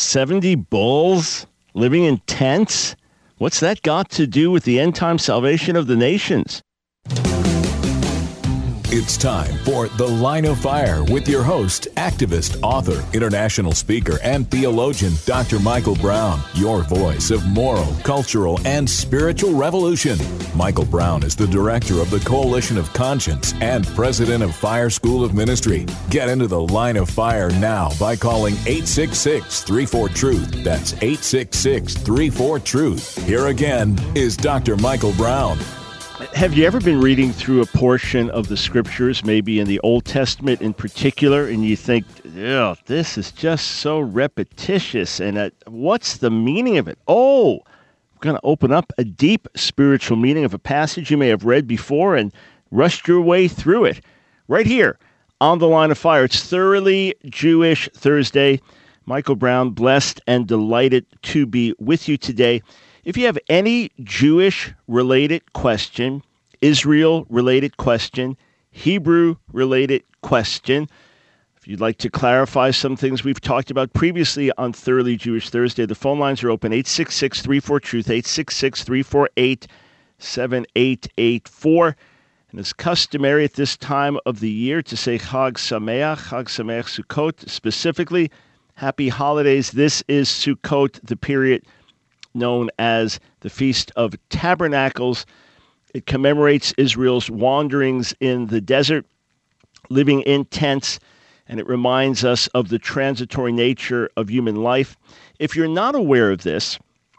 70 bulls living in tents? What's that got to do with the end-time salvation of the nations? It's time for The Line of Fire with your host, activist, author, international speaker, and theologian, Dr. Michael Brown, your voice of moral, cultural, and spiritual revolution. Michael Brown is the director of the Coalition of Conscience and president of Fire School of Ministry. Get into The Line of Fire now by calling 866-34-TRUTH. That's 866-34-TRUTH. Here again is Dr. Michael Brown. Have you ever been reading through a portion of the scriptures, maybe in the Old Testament in particular, and you think, yeah, this is just so repetitious, and what's the meaning of it? Oh, we're going to open up a deep spiritual meaning of a passage you may have read before and rushed your way through it. Right here on The Line of Fire. It's Thoroughly Jewish Thursday. Michael Brown, blessed and delighted to be with you today. If you have any Jewish-related question, Israel-related question, Hebrew-related question, if you'd like to clarify some things we've talked about previously on Thoroughly Jewish Thursday, the phone lines are open, 866-34-TRUTH, 866-348-7884. And it's customary at this time of the year to say Chag Sameach Sukkot, specifically, Happy Holidays. This is Sukkot, the period known as the Feast of Tabernacles. It commemorates Israel's wanderings in the desert, living in tents, and it reminds us of the transitory nature of human life. If you're not aware of this,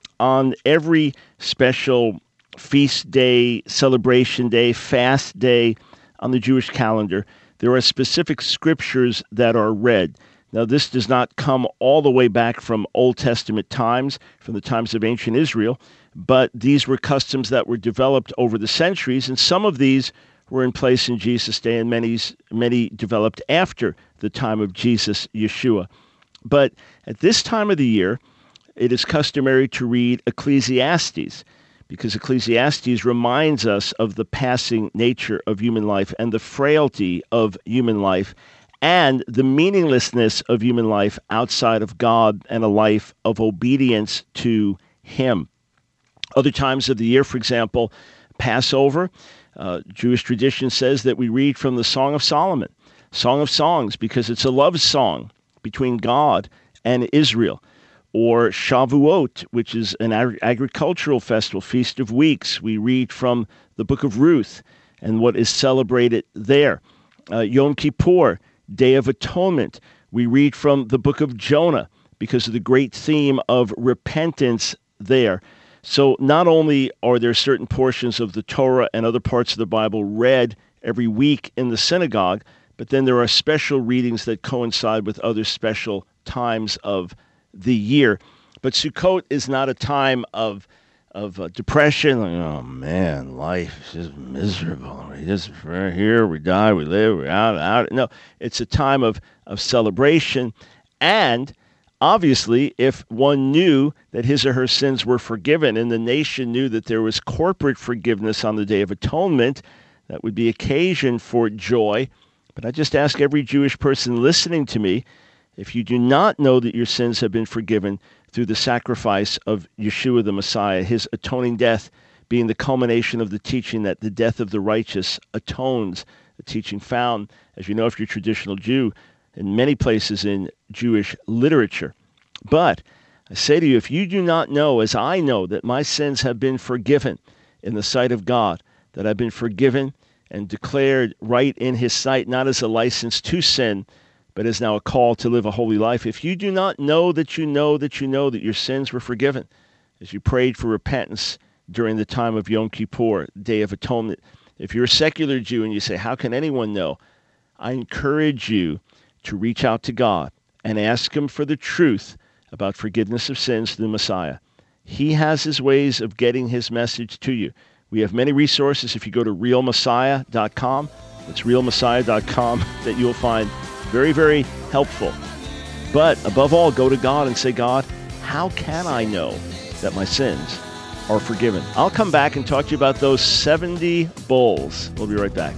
on every special feast day, celebration day, fast day on the Jewish calendar, there are specific scriptures that are read. Now, this does not come all the way back from Old Testament times, from the times of ancient Israel, but these were customs that were developed over the centuries, and some of these were in place in Jesus' day, and many developed after the time of Jesus, Yeshua. But at this time of the year, it is customary to read Ecclesiastes, because Ecclesiastes reminds us of the passing nature of human life and the frailty of human life, and the meaninglessness of human life outside of God and a life of obedience to Him. Other times of the year, for example, Passover, Jewish tradition says that we read from the Song of Solomon, Song of Songs, because it's a love song between God and Israel. Or Shavuot, which is an agricultural festival, Feast of Weeks. We read from the book of Ruth and what is celebrated there. Yom Kippur, Day of Atonement. We read from the book of Jonah because of the great theme of repentance there. So not only are there certain portions of the Torah and other parts of the Bible read every week in the synagogue, but then there are special readings that coincide with other special times of the year. But Sukkot is not a time of depression, like, oh man, life is just miserable. We're here, we die, we live, we're out. No, it's a time of celebration. And obviously, if one knew that his or her sins were forgiven and the nation knew that there was corporate forgiveness on the Day of Atonement, that would be occasion for joy. But I just ask every Jewish person listening to me, if you do not know that your sins have been forgiven through the sacrifice of Yeshua the Messiah, his atoning death being the culmination of the teaching that the death of the righteous atones, a teaching found, as you know, if you're a traditional Jew, in many places in Jewish literature. But I say to you, if you do not know, as I know, that my sins have been forgiven in the sight of God, that I've been forgiven and declared right in his sight, not as a license to sin, but is now a call to live a holy life. If you do not know that you know that you know that your sins were forgiven, as you prayed for repentance during the time of Yom Kippur, Day of Atonement, if you're a secular Jew and you say, how can anyone know? I encourage you to reach out to God and ask him for the truth about forgiveness of sins through the Messiah. He has his ways of getting his message to you. We have many resources. If you go to realmessiah.com, it's realmessiah.com, that you'll find very, very helpful. But above all, go to God and say, God, how can I know that my sins are forgiven? I'll come back and talk to you about those 70 bulls. We'll be right back.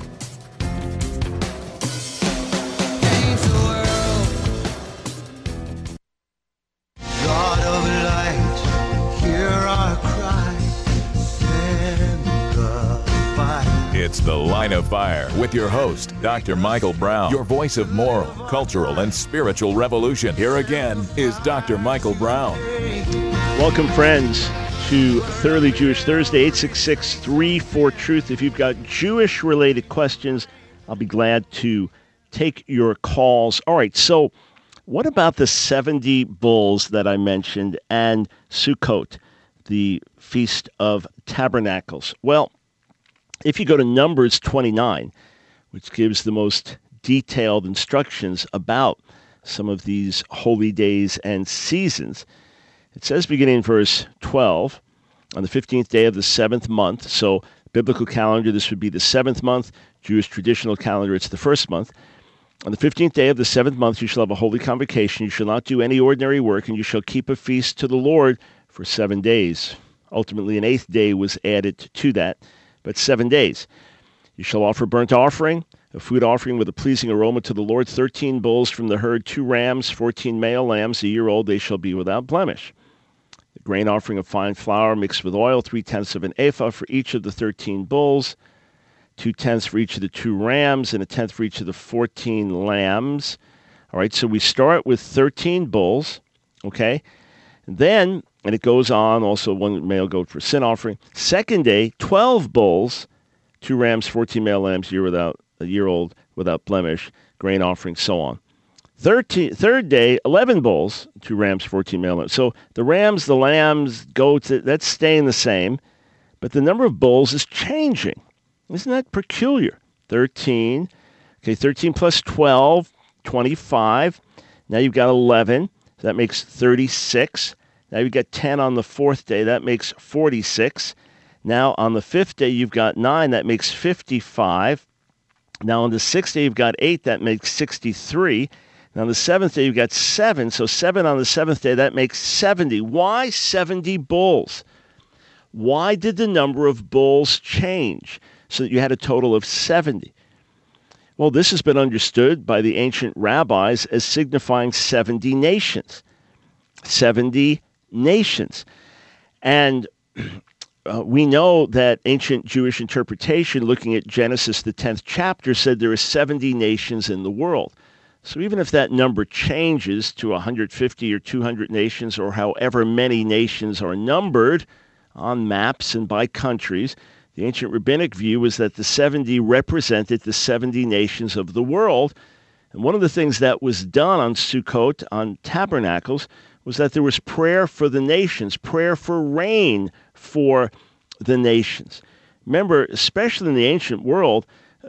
God of light, hear our cry, send the fire. It's The Line of Fire with your host, Dr. Michael Brown, your voice of moral, cultural, and spiritual revolution. Here again is Dr. Michael Brown. Welcome, friends, to Thoroughly Jewish Thursday, 866-34-TRUTH. If you've got Jewish-related questions, I'll be glad to take your calls. All right, so what about the 70 bulls that I mentioned and Sukkot, the Feast of Tabernacles? Well, if you go to Numbers 29, which gives the most detailed instructions about some of these holy days and seasons, it says beginning in verse 12, on the 15th day of the 7th month, so biblical calendar, this would be the 7th month. Jewish traditional calendar, it's the 1st month. On the 15th day of the 7th month, you shall have a holy convocation. You shall not do any ordinary work, and you shall keep a feast to the Lord for 7 days. Ultimately, an 8th day was added to that, but 7 days. You shall offer burnt offering, a food offering with a pleasing aroma to the Lord, 13 bulls from the herd, 2 rams, 14 male lambs, a year old, they shall be without blemish. The grain offering of fine flour mixed with oil, 3/10 of an ephah for each of the 13 bulls, 2/10 for each of the 2 rams, and 1/10 for each of the 14 lambs. All right, so we start with 13 bulls, okay? And then, and it goes on, also 1 male goat for sin offering. Second day, 12 bulls, 2 rams, 14 male lambs, a year old, without blemish, grain offering, so on. Third day, 11 bulls, 2 rams, 14 male lambs. So the rams, the lambs, goats, that's staying the same, but the number of bulls is changing. Isn't that peculiar? 13. Okay, 13 plus 12, 25. Now you've got 11. So that makes 36. Now you've got 10 on the 4th day. That makes 46. Now on the 5th day, you've got 9. That makes 55. Now on the 6th day, you've got 8. That makes 63. Now on the 7th day, you've got 7. So 7 on the 7th day, that makes 70. Why 70 bulls? Why did the number of bulls change so that you had a total of 70? Well, this has been understood by the ancient rabbis as signifying 70 nations. 70 nations. And we know that ancient Jewish interpretation, looking at Genesis, the 10th chapter, said there are 70 nations in the world. So even if that number changes to 150 or 200 nations, or however many nations are numbered on maps and by countries, the ancient rabbinic view was that the 70 represented the 70 nations of the world. And one of the things that was done on Sukkot, on Tabernacles, was that there was prayer for the nations, prayer for rain for the nations. Remember, especially in the ancient world,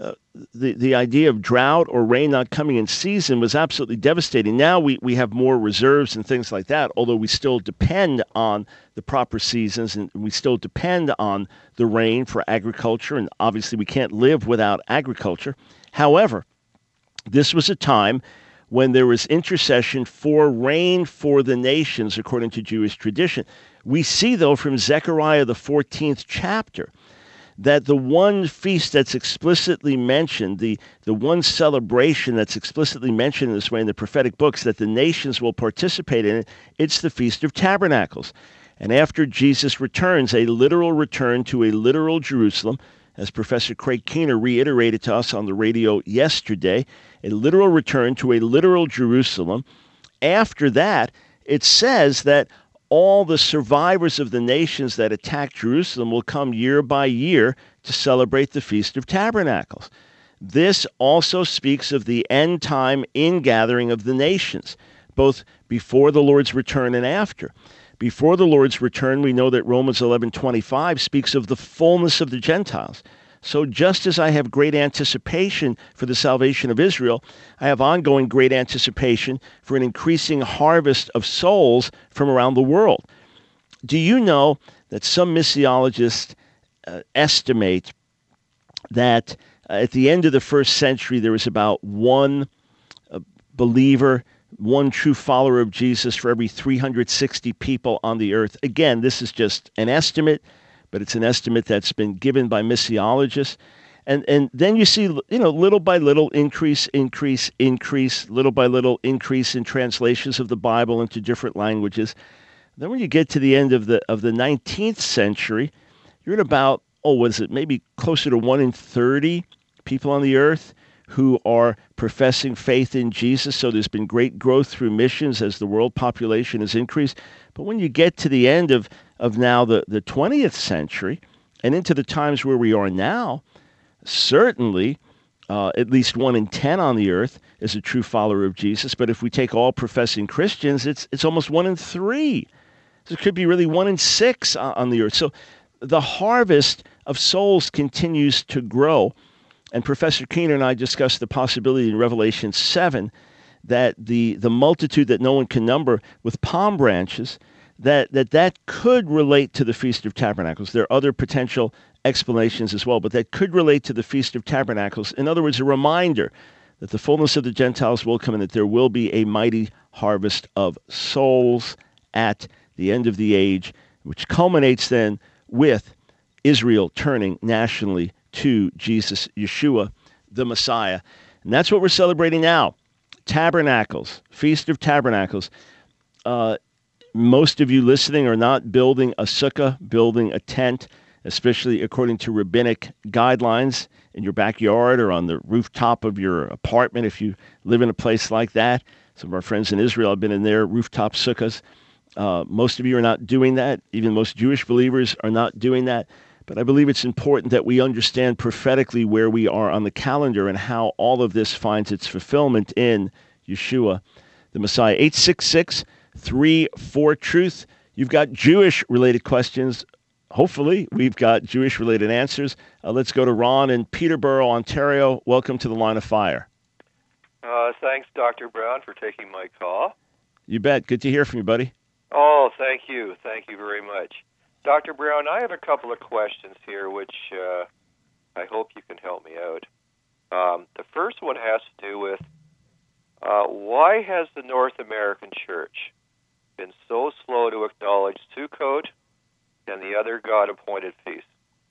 the idea of drought or rain not coming in season was absolutely devastating. Now we have more reserves and things like that, although we still depend on the proper seasons and we still depend on the rain for agriculture, and obviously we can't live without agriculture. However, this was a time when there was intercession for rain for the nations according to Jewish tradition. We see, though, from Zechariah, the 14th chapter, that the one feast that's explicitly mentioned, the one celebration that's explicitly mentioned in this way in the prophetic books that the nations will participate in, it's the Feast of Tabernacles. And after Jesus returns, a literal return to a literal Jerusalem, as Professor Craig Keener reiterated to us on the radio yesterday, a literal return to a literal Jerusalem. After that, it says that all the survivors of the nations that attacked Jerusalem will come year by year to celebrate the Feast of Tabernacles. This also speaks of the end time ingathering of the nations, both before the Lord's return and after. Before the Lord's return, we know that Romans 11:25 speaks of the fullness of the Gentiles. So just as I have great anticipation for the salvation of Israel, I have ongoing great anticipation for an increasing harvest of souls from around the world. Do you know that some missiologists estimate that at the end of the first century, there was about one believer, one true follower of Jesus for every 360 people on the earth? Again, this is just an estimate, but it's an estimate that's been given by missiologists. And then you see, little by little increase, little by little increase in translations of the Bible into different languages. Then when you get to the end of the 19th century, you're at about, maybe closer to 1 in 30 people on the earth who are professing faith in Jesus. So there's been great growth through missions as the world population has increased. But when you get to the end of now the 20th century and into the times where we are now, certainly at least 1 in 10 on the earth is a true follower of Jesus. But if we take all professing Christians, it's almost 1 in 3. So it could be really 1 in 6 on the earth. So the harvest of souls continues to grow. And Professor Keener and I discussed the possibility in Revelation 7 that the multitude that no one can number with palm branches, that could relate to the Feast of Tabernacles. There are other potential explanations as well, but that could relate to the Feast of Tabernacles. In other words, a reminder that the fullness of the Gentiles will come and that there will be a mighty harvest of souls at the end of the age, which culminates then with Israel turning nationally to Jesus, Yeshua, the Messiah. And that's what we're celebrating now. Tabernacles, Feast of Tabernacles. Most of you listening are not building a sukkah, building a tent, especially according to rabbinic guidelines in your backyard or on the rooftop of your apartment if you live in a place like that. Some of our friends in Israel have been in their rooftop sukkahs. Most of you are not doing that. Even most Jewish believers are not doing that. But I believe it's important that we understand prophetically where we are on the calendar and how all of this finds its fulfillment in Yeshua, the Messiah. 866-34-TRUTH. You've got Jewish-related questions. Hopefully, we've got Jewish-related answers. Let's go to Ron in Peterborough, Ontario. Welcome to the Line of Fire. Thanks, Dr. Brown, for taking my call. You bet. Good to hear from you, buddy. Oh, thank you. Thank you very much. Dr. Brown, I have a couple of questions here, which I hope you can help me out. The first one has to do with why has the North American Church been so slow to acknowledge Sukkot and the other God-appointed feasts?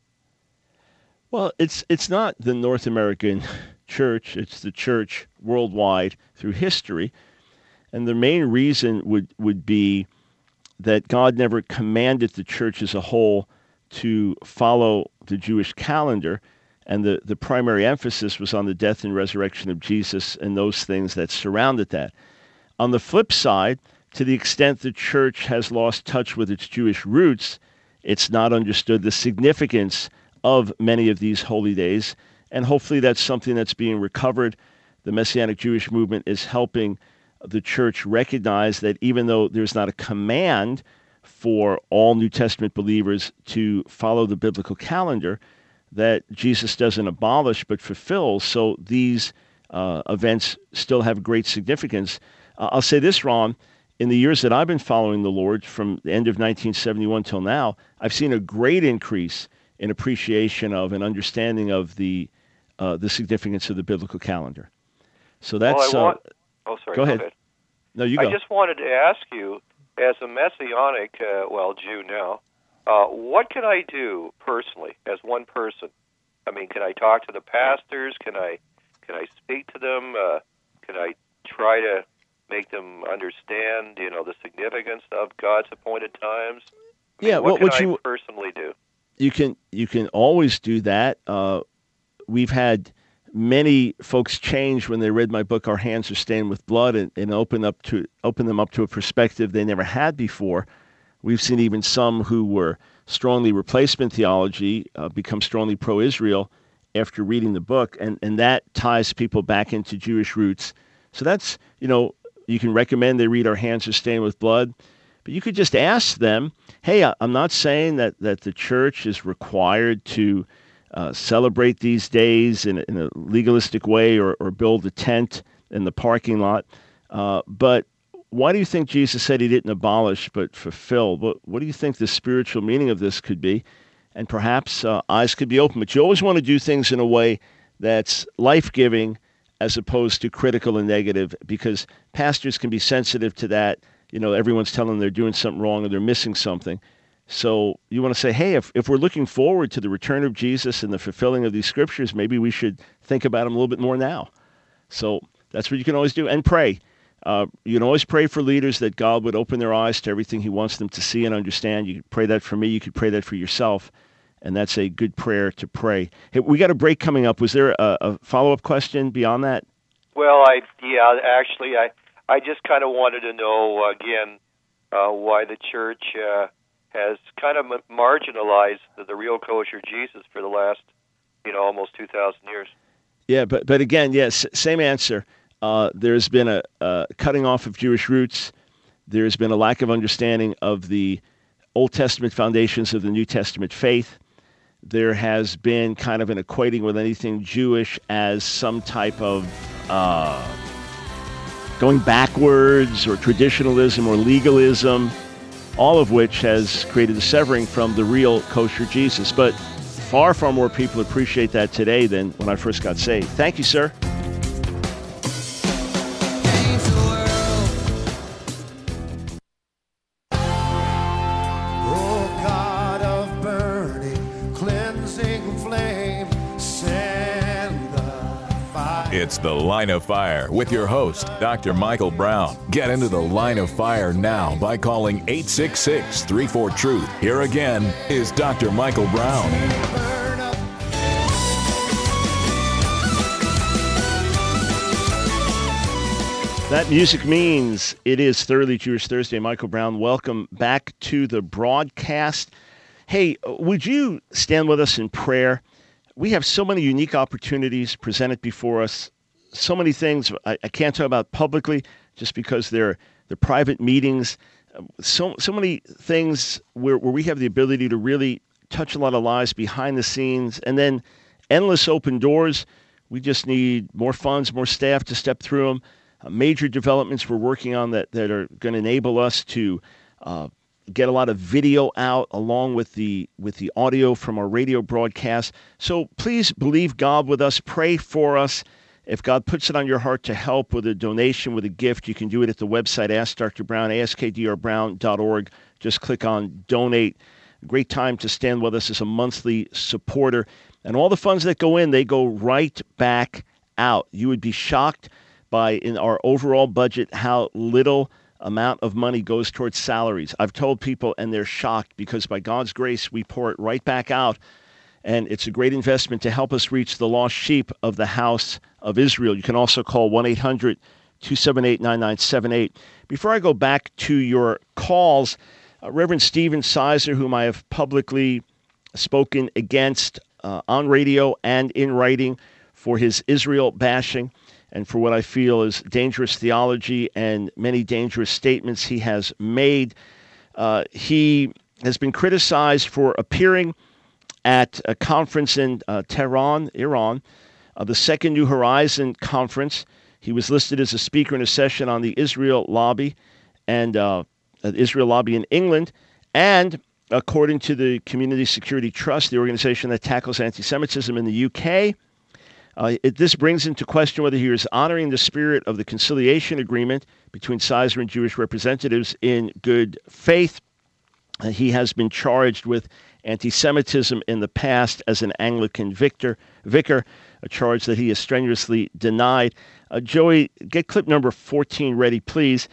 Well, it's not the North American Church. It's the church worldwide through history. And the main reason would be that God never commanded the church as a whole to follow the Jewish calendar, and the primary emphasis was on the death and resurrection of Jesus and those things that surrounded that. On the flip side, to the extent the church has lost touch with its Jewish roots, it's not understood the significance of many of these holy days, and hopefully that's something that's being recovered. The Messianic Jewish movement is helping the church recognize that even though there's not a command for all New Testament believers to follow the biblical calendar, that Jesus doesn't abolish but fulfills. So these events still have great significance. I'll say this, Ron. In the years that I've been following the Lord, from the end of 1971 till now, I've seen a great increase in appreciation of and understanding of the significance of the biblical calendar. So that's... Go ahead. No, you go. I just wanted to ask you, as a Messianic, Jew now, what can I do personally as one person? I mean, can I talk to the pastors? Can I speak to them? Can I try to make them understand, the significance of God's appointed times? What can I personally do? You can always do that. We've had many folks change when they read my book, Our Hands Are Stained with Blood, and open them up to a perspective they never had before. We've seen even some who were strongly replacement theology become strongly pro-Israel after reading the book, and that ties people back into Jewish roots. So that's, you can recommend they read Our Hands Are Stained with Blood, but you could just ask them, hey, I'm not saying that the church is required to celebrate these days in a legalistic way or build a tent in the parking lot. But why do you think Jesus said he didn't abolish but fulfill? What do you think the spiritual meaning of this could be? And perhaps eyes could be open. But you always want to do things in a way that's life-giving as opposed to critical and negative, because pastors can be sensitive to that. Everyone's telling them they're doing something wrong or they're missing something. So you want to say, hey, if we're looking forward to the return of Jesus and the fulfilling of these scriptures, maybe we should think about them a little bit more now. So that's what you can always do. And pray. You can always pray for leaders that God would open their eyes to everything he wants them to see and understand. You could pray that for me. You could pray that for yourself. And that's a good prayer to pray. Hey, we got a break coming up. Was there a follow-up question beyond that? Well, I just kind of wanted to know, again, why the church has kind of marginalized the real kosher Jesus for the last, almost 2,000 years. Yeah, but again, yes, same answer. There's been a cutting off of Jewish roots. There's been a lack of understanding of the Old Testament foundations of the New Testament faith. There has been kind of an equating with anything Jewish as some type of going backwards or traditionalism or legalism, all of which has created a severing from the real kosher Jesus. But far, far more people appreciate that today than when I first got saved. Thank you, sir. It's The Line of Fire with your host, Dr. Michael Brown. Get into the Line of Fire now by calling 866-34-TRUTH. Here again is Dr. Michael Brown. That music means it is Thoroughly Jewish Thursday. Michael Brown, welcome back to the broadcast. Hey, would you stand with us in prayer? We have so many unique opportunities presented before us, so many things I can't talk about publicly just because they're private meetings, so many things where we have the ability to really touch a lot of lives behind the scenes, and then endless open doors. We just need more funds, more staff to step through them. Major developments we're working on that are going to enable us to get a lot of video out along with the audio from our radio broadcast. So please believe God with us. Pray for us. If God puts it on your heart to help with a donation, with a gift, you can do it at the website, Ask Dr. Brown, askdrbrown.org. Just click on Donate. Great time to stand with us as a monthly supporter. And all the funds that go in, they go right back out. You would be shocked by, in our overall budget, how little amount of money goes towards salaries. I've told people, and they're shocked, because by God's grace, we pour it right back out. And it's a great investment to help us reach the lost sheep of the house of Israel. You can also call 1-800-278-9978. Before I go back to your calls, Reverend Stephen Sizer, whom I have publicly spoken against on radio and in writing for his Israel bashing and for what I feel is dangerous theology and many dangerous statements he has made. He has been criticized for appearing at a conference in Tehran, Iran, the Second New Horizon Conference. He was listed as a speaker in a session on the Israel Lobby and Israel Lobby in England. And according to the Community Security Trust, the organization that tackles anti-Semitism in the UK, this brings into question whether he is honoring the spirit of the conciliation agreement between Sizer and Jewish representatives in good faith. He has been charged with anti-Semitism in the past as an Anglican vicar, a charge that he has strenuously denied. Joey, get clip number 14 ready, please.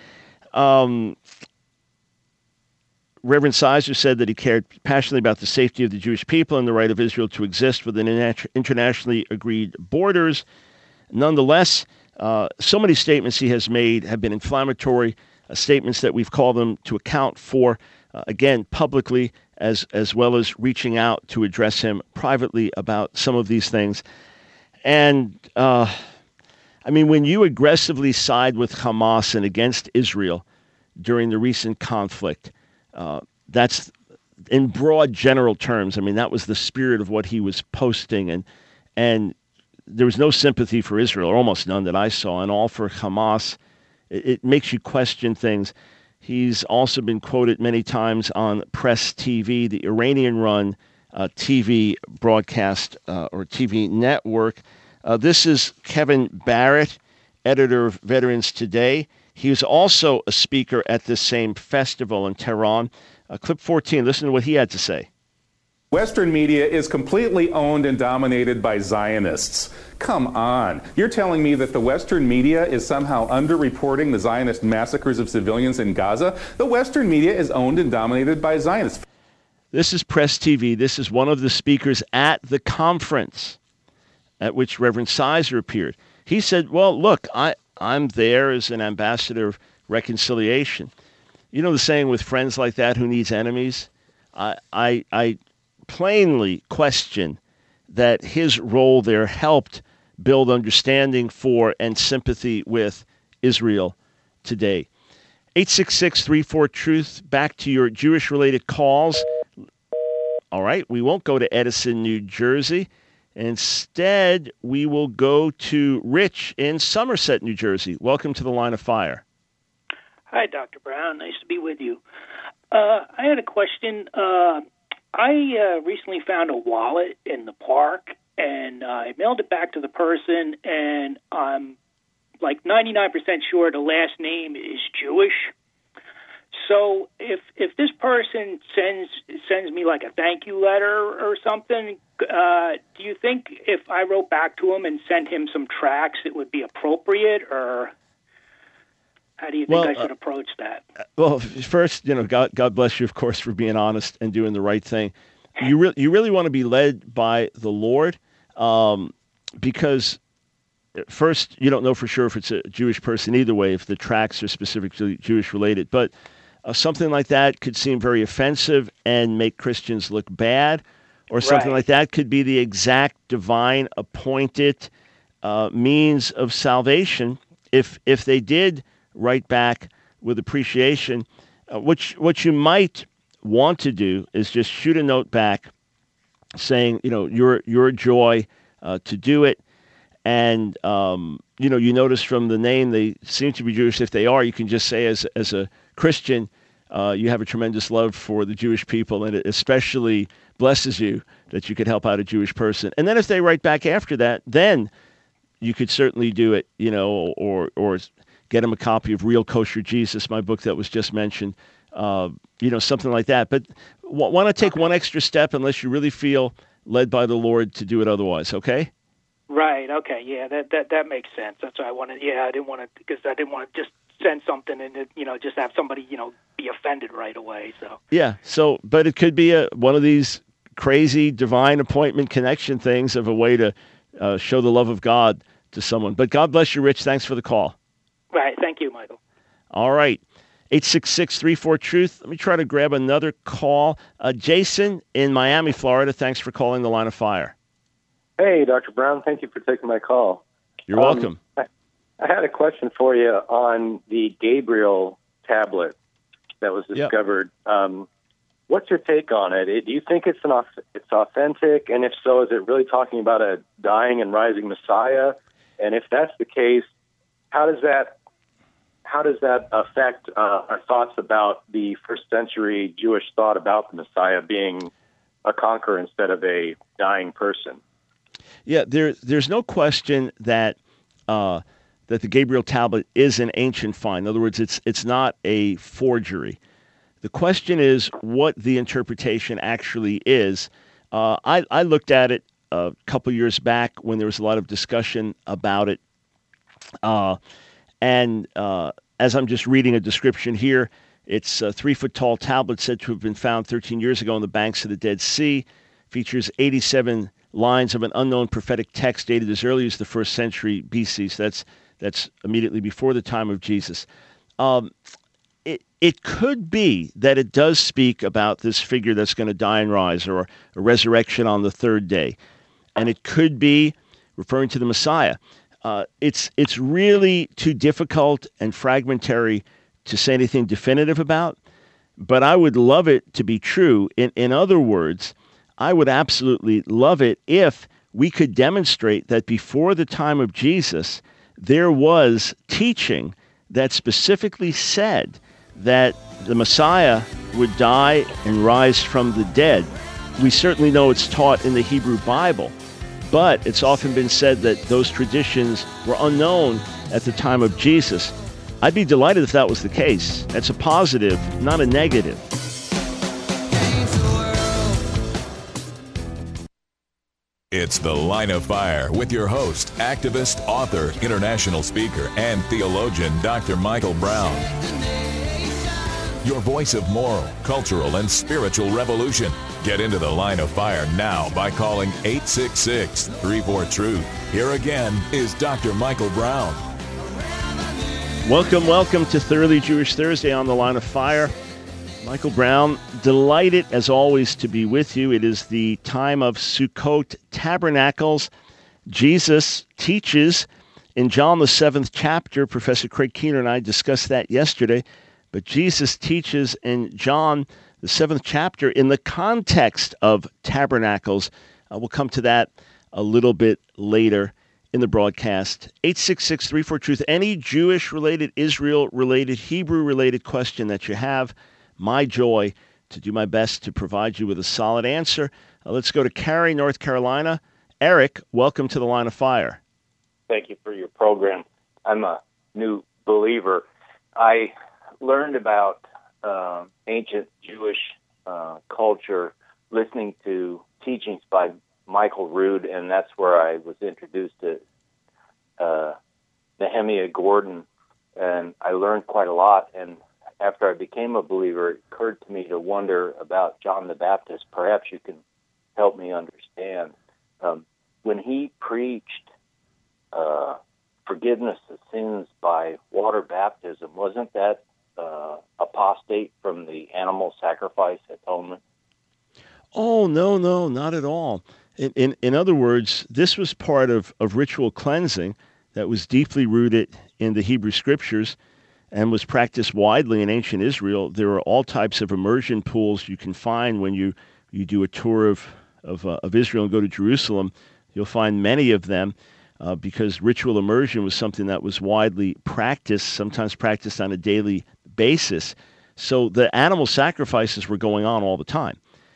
Reverend Sizer said that he cared passionately about the safety of the Jewish people and the right of Israel to exist within internationally agreed borders. Nonetheless, so many statements he has made have been inflammatory, statements that we've called them to account for, again, publicly, as well as reaching out to address him privately about some of these things. And, when you aggressively side with Hamas and against Israel during the recent conflict, that's in broad general terms. That was the spirit of what he was posting, and there was no sympathy for Israel, or almost none that I saw, and all for Hamas. It makes you question things. He's also been quoted many times on Press TV, the Iranian-run TV broadcast or TV network. This is Kevin Barrett, editor of Veterans Today. He was also a speaker at this same festival in Tehran. Clip 14, listen to what he had to say. Western media is completely owned and dominated by Zionists. Come on. You're telling me that the Western media is somehow underreporting the Zionist massacres of civilians in Gaza? The Western media is owned and dominated by Zionists. This is Press TV. This is one of the speakers at the conference at which Reverend Sizer appeared. He said, well, look, I'm there as an ambassador of reconciliation. You know the saying, with friends like that, who needs enemies? I plainly question that his role there helped build understanding for and sympathy with Israel today. 866-34-TRUTH, back to your Jewish-related calls. All right, we won't go to Edison, New Jersey. Instead, we will go to Rich in Somerset, New Jersey. Welcome to the Line of Fire. Hi, Dr. Brown. Nice to be with you. I had a question. I recently found a wallet in the park, and I mailed it back to the person, and I'm like 99% sure the last name is Jewish. So if this person sends me like a thank you letter or something, do you think if I wrote back to him and sent him some tracts, it would be appropriate, or how do you think I should approach that? Well, first, God bless you, of course, for being honest and doing the right thing. You really want to be led by the Lord, because first, you don't know for sure if it's a Jewish person either way, if the tracts are specifically Jewish related. But something like that could seem very offensive and make Christians look bad, or something like that could be the exact divine appointed means of salvation. If they did write back with appreciation, what you might want to do is just shoot a note back saying, your joy to do it. And, you notice from the name, they seem to be Jewish. If they are, you can just say as a Christian, you have a tremendous love for the Jewish people, and it especially blesses you that you could help out a Jewish person. And then if they write back after that, then you could certainly do it, or get them a copy of Real Kosher Jesus, my book that was just mentioned, something like that. But want to take one extra step unless you really feel led by the Lord to do it otherwise, okay? Right, okay, yeah, that makes sense. That's what I wanted. Yeah, I didn't want to just send something and, just have somebody, be offended right away. So yeah, but it could be one of these crazy divine appointment connection things of a way to show the love of God to someone. But God bless you, Rich. Thanks for the call. Right. Thank you, Michael. All right. 866-34-TRUTH. Let me try to grab another call. Jason in Miami, Florida. Thanks for calling the Line of Fire. Hey, Dr. Brown. Thank you for taking my call. You're welcome. I had a question for you on the Gabriel tablet that was discovered. Yep. What's your take on it? Do you think it's authentic? And if so, is it really talking about a dying and rising Messiah? And if that's the case, how does that affect our thoughts about the first century Jewish thought about the Messiah being a conqueror instead of a dying person? Yeah, there's no question that the Gabriel tablet is an ancient find. In other words, it's not a forgery. The question is what the interpretation actually is. I looked at it a couple years back when there was a lot of discussion about it. And as I'm just reading a description here, it's a 3-foot-tall tablet said to have been found 13 years ago on the banks of the Dead Sea. Features 87 lines of an unknown prophetic text dated as early as the 1st century BC. So that's immediately before the time of Jesus. It could be that it does speak about this figure that's going to die and rise, or a resurrection on the third day. And it could be referring to the Messiah. It's really too difficult and fragmentary to say anything definitive about, but I would love it to be true. In other words, I would absolutely love it if we could demonstrate that before the time of Jesus, there was teaching that specifically said that the Messiah would die and rise from the dead. We certainly know it's taught in the Hebrew Bible, but it's often been said that those traditions were unknown at the time of Jesus. I'd be delighted if that was the case. That's a positive, not a negative. It's The Line of Fire with your host, activist, author, international speaker, and theologian, Dr. Michael Brown. Your voice of moral, cultural, and spiritual revolution. Get into The Line of Fire now by calling 866-34-TRUTH. Here again is Dr. Michael Brown. Welcome to Thoroughly Jewish Thursday on The Line of Fire. Michael Brown, delighted as always to be with you. It is the time of Sukkot Tabernacles. Jesus teaches in John the 7th chapter. Professor Craig Keener and I discussed that yesterday. But Jesus teaches in John the 7th chapter in the context of tabernacles. We'll come to that a little bit later in the broadcast. 866-34-TRUTH. Any Jewish-related, Israel-related, Hebrew-related question that you have, my joy to do my best to provide you with a solid answer. Let's go to Cary, North Carolina. Eric, welcome to The Line of Fire. Thank you for your program. I'm a new believer. I learned about ancient Jewish culture listening to teachings by Michael Rood, and that's where I was introduced to Nehemiah Gordon, and I learned quite a lot. And after I became a believer, it occurred to me to wonder about John the Baptist. Perhaps you can help me understand. When he preached forgiveness of sins by water baptism, wasn't that apostate from the animal sacrifice atonement? Oh, no, not at all. In other words, this was part of ritual cleansing that was deeply rooted in the Hebrew Scriptures and was practiced widely in ancient Israel. There are all types of immersion pools you can find when you do a tour of Israel and go to Jerusalem. You'll find many of them because ritual immersion was something that was widely practiced, sometimes practiced on a daily basis. So the animal sacrifices were going on all the time.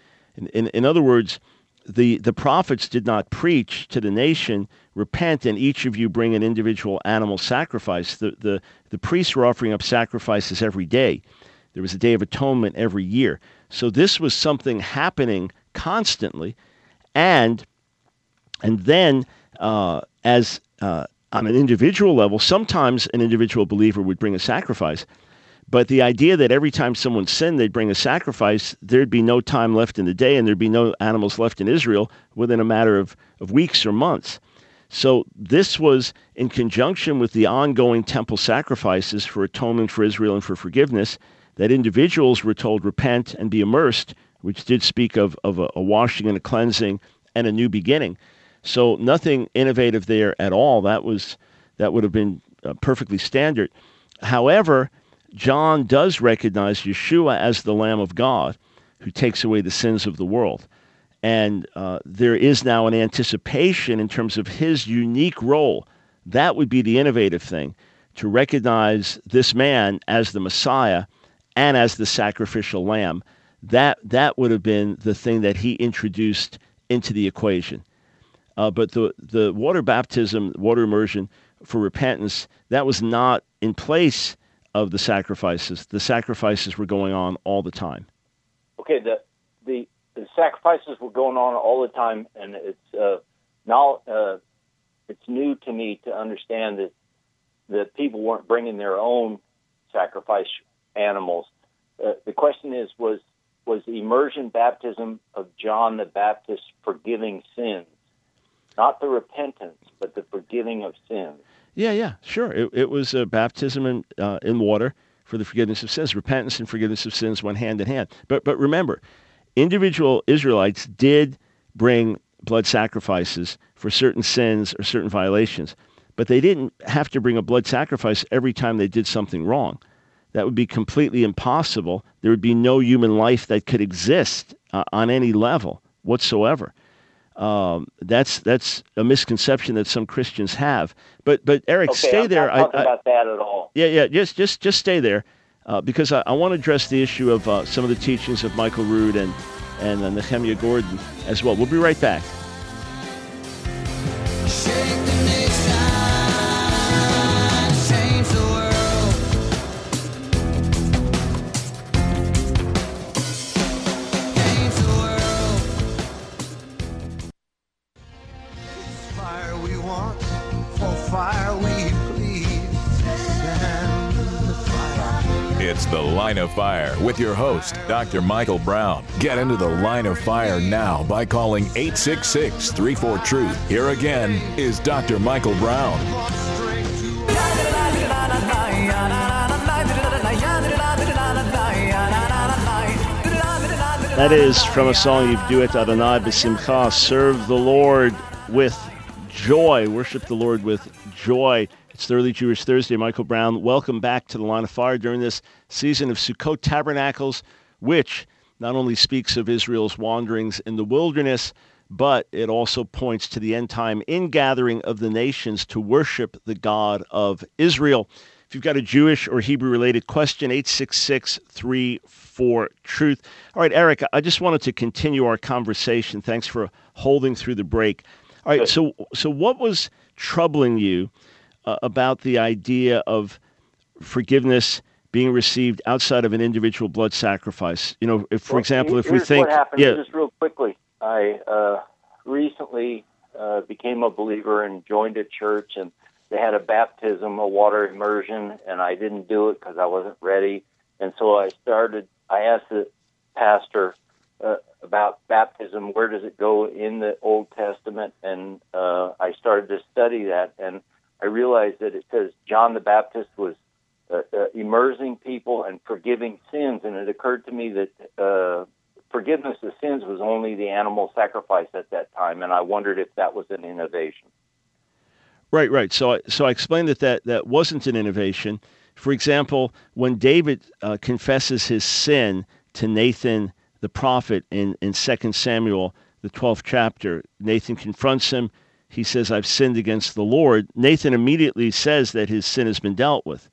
In other words, the prophets did not preach to the nation, repent and each of you bring an individual animal sacrifice. The priests were offering up sacrifices every day. There was a Day of Atonement every year. So this was something happening constantly. And then as on an individual level, sometimes an individual believer would bring a sacrifice. But the idea that every time someone sinned, they'd bring a sacrifice, there'd be no time left in the day and there'd be no animals left in Israel within a matter of weeks or months. So this was in conjunction with the ongoing temple sacrifices for atonement for Israel and for forgiveness, that individuals were told, repent and be immersed, which did speak of a washing and a cleansing and a new beginning. So nothing innovative there at all. That would have been perfectly standard. However, John does recognize Yeshua as the Lamb of God who takes away the sins of the world. And there is now an anticipation in terms of his unique role. That would be the innovative thing, to recognize this man as the Messiah and as the sacrificial lamb. That would have been the thing that he introduced into the equation. But the water baptism, water immersion for repentance, that was not in place of the sacrifices. The sacrifices were going on all the time. Okay, the sacrifices were going on all the time, and it's new to me to understand that people weren't bringing their own sacrifice animals. The question is, was immersion baptism of John the Baptist forgiving sins? Not the repentance, but the forgiving of sins. Yeah, sure. It was a baptism in water for the forgiveness of sins. Repentance and forgiveness of sins went hand in hand. But remember, individual Israelites did bring blood sacrifices for certain sins or certain violations, but they didn't have to bring a blood sacrifice every time they did something wrong. That would be completely impossible. There would be no human life that could exist on any level whatsoever. That's a misconception that some Christians have. But Eric, okay, stay there. I'm not talking about that at all. Yeah. Just stay there, because I want to address the issue of some of the teachings of Michael Rood and Nehemiah Gordon as well. We'll be right back. Shake the nation, change the world. Line of Fire with your host, Dr. Michael Brown. Get into the Line of Fire now by calling 866-34-TRUTH. Here again is Dr. Michael Brown. That is from a song you do it Adonai b'simcha. Serve the Lord with joy. Worship the Lord with joy. It's the Early Jewish Thursday. Michael Brown, welcome back to the Line of Fire during this season of Sukkot Tabernacles, which not only speaks of Israel's wanderings in the wilderness, but it also points to the end-time ingathering of the nations to worship the God of Israel. If you've got a Jewish or Hebrew-related question, 866-34-TRUTH. All right, Eric, I just wanted to continue our conversation. Thanks for holding through the break. All right, so what was troubling you about the idea of forgiveness being received outside of an individual blood sacrifice? You know, if, for example, if we think... What happened, just real quickly, I recently became a believer and joined a church, and they had a baptism, a water immersion, and I didn't do it because I wasn't ready. And so I asked the pastor about baptism, where does it go in the Old Testament? And I started to study that, and I realized that it says John the Baptist was immersing people and forgiving sins, and it occurred to me that forgiveness of sins was only the animal sacrifice at that time, and I wondered if that was an innovation. Right. So I explained that wasn't an innovation. For example, when David confesses his sin to Nathan the prophet in 2 Samuel, the 12th chapter, Nathan confronts him. He says, I've sinned against the Lord. Nathan immediately says that his sin has been dealt with.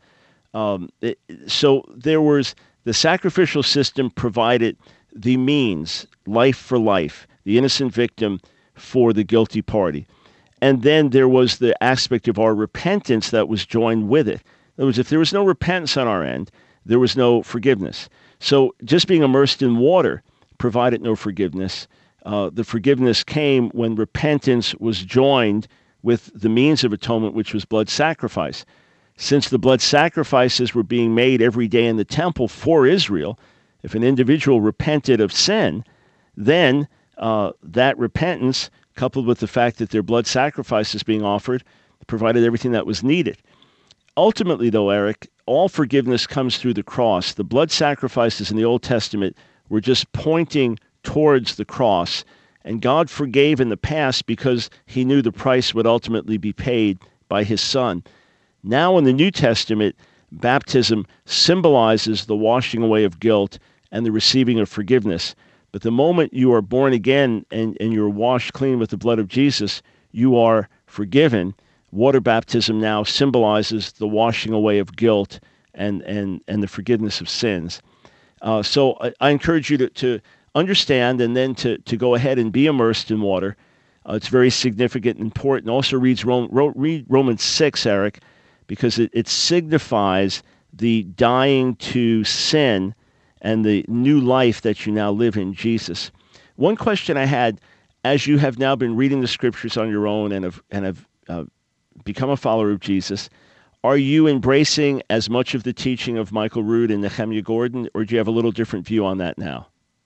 So there was the sacrificial system provided the means, life for life, the innocent victim for the guilty party. And then there was the aspect of our repentance that was joined with it. In other words, if there was no repentance on our end, there was no forgiveness. So just being immersed in water provided no forgiveness. The forgiveness came when repentance was joined with the means of atonement, which was blood sacrifice. Since the blood sacrifices were being made every day in the temple for Israel, if an individual repented of sin, then that repentance, coupled with the fact that their blood sacrifices being offered, provided everything that was needed. Ultimately, though, Eric, all forgiveness comes through the cross. The blood sacrifices in the Old Testament were just pointing towards the cross, and God forgave in the past because he knew the price would ultimately be paid by his Son. Now in the New Testament, baptism symbolizes the washing away of guilt and the receiving of forgiveness. But the moment you are born again and you're washed clean with the blood of Jesus, you are forgiven. Water baptism now symbolizes the washing away of guilt and the forgiveness of sins. So I encourage you to understand and then to go ahead and be immersed in water. It's very significant and important. Also read Romans 6, Eric, because it signifies the dying to sin and the new life that you now live in Jesus. One question I had, as you have now been reading the scriptures on your own and have become a follower of Jesus, are you embracing as much of the teaching of Michael Rood and Nehemiah Gordon, or do you have a little different view on that now?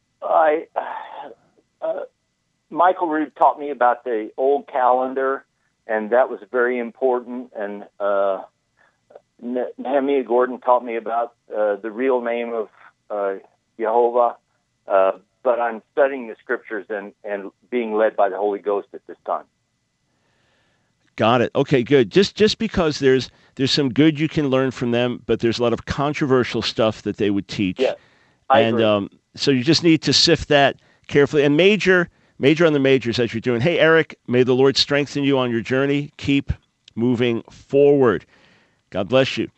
Michael Rood taught me about the old calendar, and that was very important. And Nehemiah Gordon taught me about the real name of Jehovah, but I'm studying the scriptures and being led by the Holy Ghost at this time. Got it. Okay, good. Just because there's some good you can learn from them, but there's a lot of controversial stuff that they would teach. Yeah, I agree. So you just need to sift that carefully. And major on the majors as you're doing. Hey, Eric, may the Lord strengthen you on your journey. Keep moving forward. God bless you.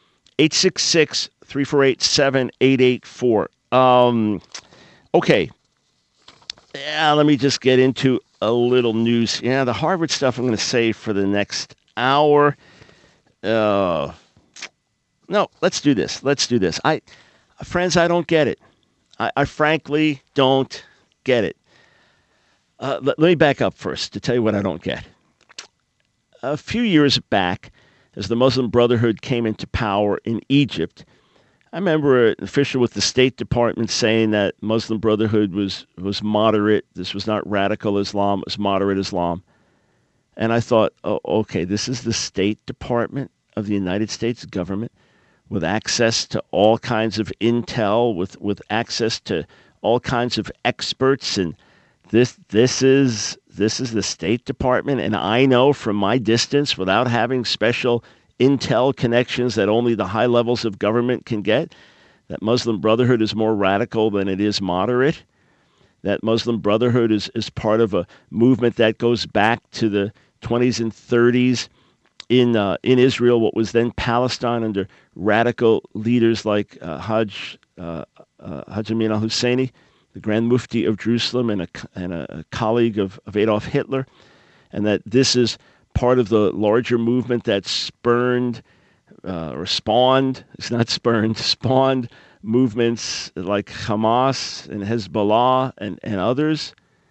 866-348-7884. Okay. Yeah, let me just get into a little news. Yeah, the Harvard stuff I'm going to save for the next hour. No, let's do this. Friends, I don't get it. I frankly don't get it. Let me back up first to tell you what I don't get. A few years back, as the Muslim Brotherhood came into power in Egypt, I remember an official with the State Department saying that Muslim Brotherhood was moderate. This was not radical Islam, it was moderate Islam. And I thought, oh, okay, this is the State Department of the United States government with access to all kinds of intel, with access to all kinds of experts, and this is the State Department. And I know from my distance, without having special intel connections that only the high levels of government can get, that Muslim Brotherhood is more radical than it is moderate, that Muslim Brotherhood is part of a movement that goes back to the 20s and 30s in Israel, what was then Palestine, under radical leaders like Hajj Amin al-Husseini, the Grand Mufti of Jerusalem and a colleague of Adolf Hitler, and that this is part of the larger movement that spawned movements like Hamas and Hezbollah and others.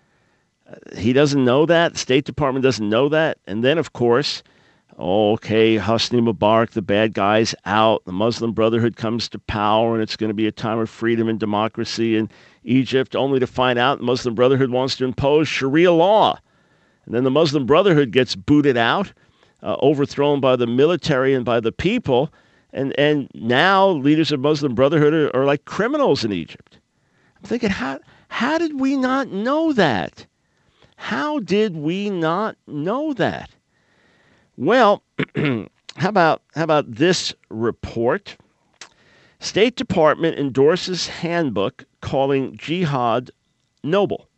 He doesn't know that. The State Department doesn't know that. And then, of course, okay, Hosni Mubarak, the bad guy's out. The Muslim Brotherhood comes to power, and it's going to be a time of freedom and democracy in Egypt, only to find out the Muslim Brotherhood wants to impose Sharia law. And then the Muslim Brotherhood gets booted out, overthrown by the military and by the people. And now leaders of Muslim Brotherhood are like criminals in Egypt. I'm thinking, how did we not know that? How did we not know that? Well, how about this report? State Department endorses handbook calling jihad noble.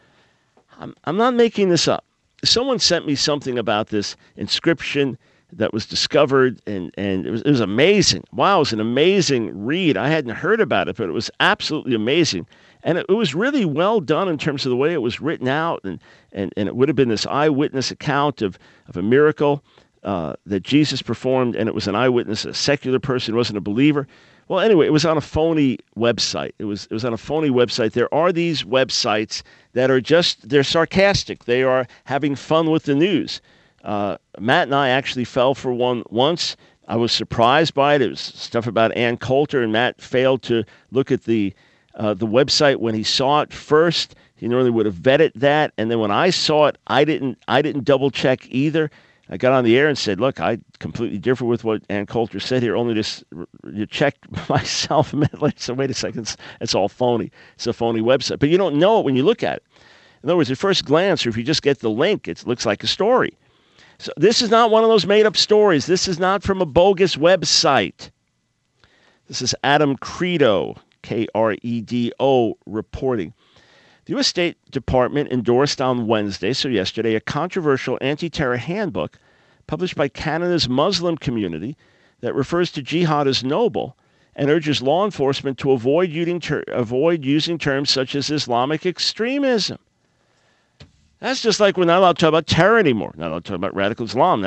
I'm not making this up. Someone sent me something about this inscription that was discovered, and it was amazing. Wow, it was an amazing read. I hadn't heard about it, but it was absolutely amazing. And it was really well done in terms of the way it was written out, and it would have been this eyewitness account of a miracle that Jesus performed, and it was an eyewitness, a secular person, wasn't a believer. Well, anyway, it was on a phony website. It was on a phony website. There are these websites that are they're sarcastic. They are having fun with the news. Matt and I actually fell for one once. I was surprised by it. It was stuff about Ann Coulter, and Matt failed to look at the website when he saw it first. He normally would have vetted that, and then when I saw it, I didn't double check either. I got on the air and said, look, I completely differ with what Ann Coulter said here, only just checked myself a minute later. So wait a second, it's all phony. It's a phony website. But you don't know it when you look at it. In other words, at first glance, or if you just get the link, it looks like a story. So this is not one of those made-up stories. This is not from a bogus website. This is Adam Credo, Kredo, reporting. The U.S. State Department endorsed on Wednesday, so yesterday, a controversial anti-terror handbook published by Canada's Muslim community that refers to jihad as noble and urges law enforcement to avoid using terms such as Islamic extremism. That's just like we're not allowed to talk about terror anymore. Not allowed to talk about radical Islam.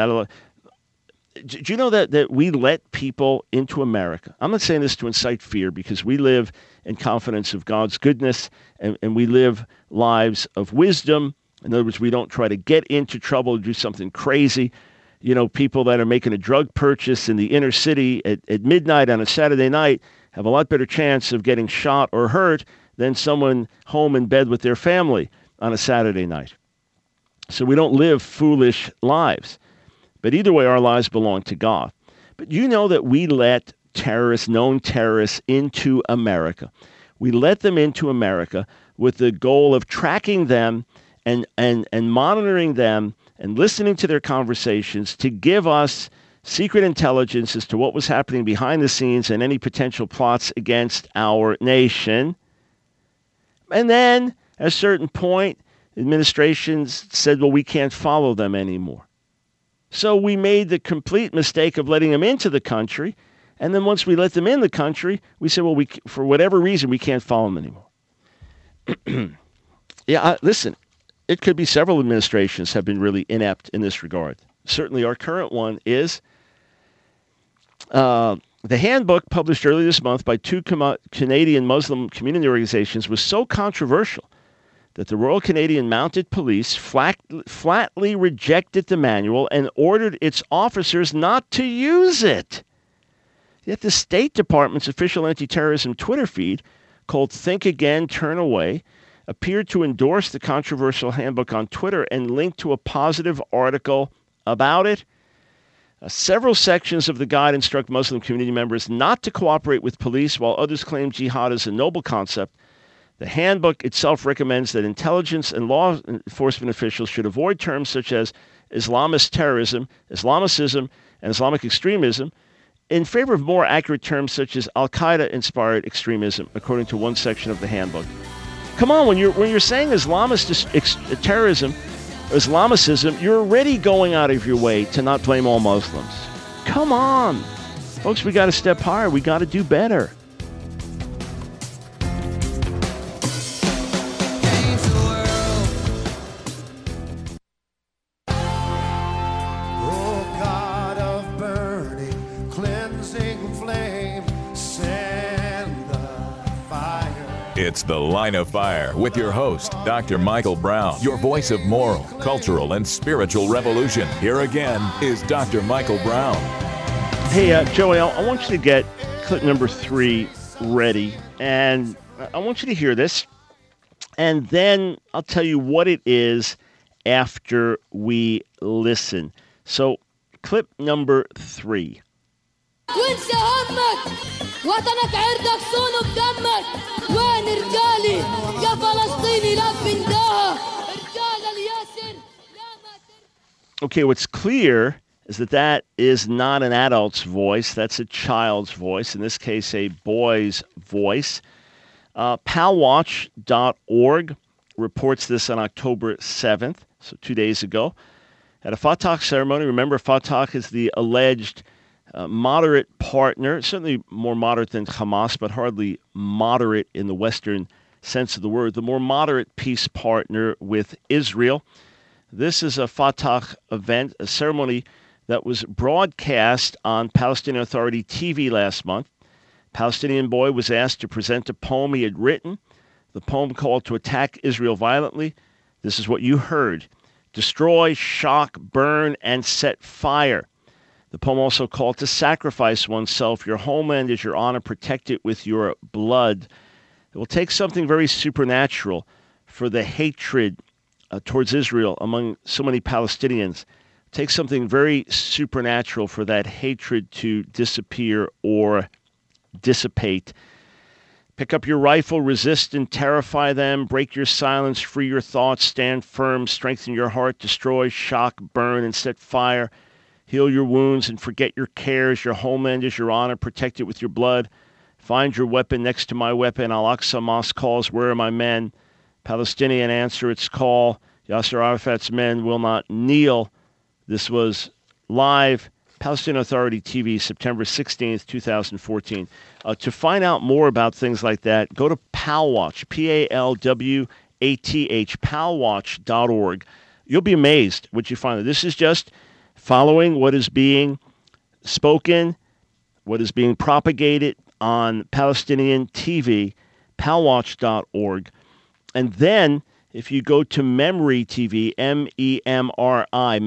Do you know that we let people into America? I'm not saying this to incite fear, because we live in confidence of God's goodness, and we live lives of wisdom. In other words, we don't try to get into trouble or do something crazy. You know, people that are making a drug purchase in the inner city at midnight on a Saturday night have a lot better chance of getting shot or hurt than someone home in bed with their family on a Saturday night. So we don't live foolish lives. But either way, our lives belong to God. But you know that we let known terrorists into America. We let them into America with the goal of tracking them and monitoring them and listening to their conversations to give us secret intelligence as to what was happening behind the scenes and any potential plots against our nation. And then, at a certain point, administrations said, well, we can't follow them anymore. So we made the complete mistake of letting them into the country. And then once we let them in the country, we said, well, for whatever reason, we can't follow them anymore. Listen, it could be several administrations have been really inept in this regard. Certainly our current one is. The handbook published earlier this month by two Canadian Muslim community organizations was so controversial that the Royal Canadian Mounted Police flatly rejected the manual and ordered its officers not to use it. Yet the State Department's official anti-terrorism Twitter feed, called Think Again, Turn Away, appeared to endorse the controversial handbook on Twitter and linked to a positive article about it. Several sections of the guide instruct Muslim community members not to cooperate with police, while others claim jihad is a noble concept. The handbook itself recommends that intelligence and law enforcement officials should avoid terms such as Islamist terrorism, Islamicism, and Islamic extremism in favor of more accurate terms such as Al-Qaeda-inspired extremism, according to one section of the handbook. Come on, when you're saying Islamist terrorism, Islamicism, you're already going out of your way to not blame all Muslims. Come on. Folks, we got to step higher. We got to do better. It's The Line of Fire with your host, Dr. Michael Brown, your voice of moral, cultural, and spiritual revolution. Here again is Dr. Michael Brown. Hey, Joey, I want you to get clip number 3 ready, and I want you to hear this, and then I'll tell you what it is after we listen. So, clip number 3. وانسى همك وطنك عرضك صونه بدمك وين رجالي يا فلسطيني لا بنداها رجال الياسر لا ما. Okay, what's clear is that is not an adult's voice. That's a child's voice, in this case a boy's voice. Palwatch.org reports this on October 7th, so 2 days ago, at a Fatah ceremony. Remember, Fatah is the alleged moderate partner, certainly more moderate than Hamas, but hardly moderate in the Western sense of the word, the more moderate peace partner with Israel. This is a Fatah event, a ceremony that was broadcast on Palestinian Authority TV last month. Palestinian boy was asked to present a poem he had written. The poem called to attack Israel violently. This is what you heard: destroy, shock, burn, and set fire. The poem also called to sacrifice oneself. Your homeland is your honor. Protect it with your blood. It will take something very supernatural for the hatred towards Israel among so many Palestinians. It takes something very supernatural for that hatred to disappear or dissipate. Pick up your rifle, resist and terrify them. Break your silence, free your thoughts, stand firm, strengthen your heart, destroy, shock, burn, and set fire. Heal your wounds and forget your cares. Your homeland is your honor. Protect it with your blood. Find your weapon next to my weapon. Al-Aqsa Mosque calls, where are my men? Palestinian answer its call. Yasser Arafat's men will not kneel. This was live, Palestinian Authority TV, September 16th, 2014. To find out more about things like that, go to Palwatch, Palwatch, palwatch.org. You'll be amazed what you find. This is just following what is being spoken, what is being propagated on Palestinian TV, palwatch.org. And then if you go to Memri TV, MEMRI,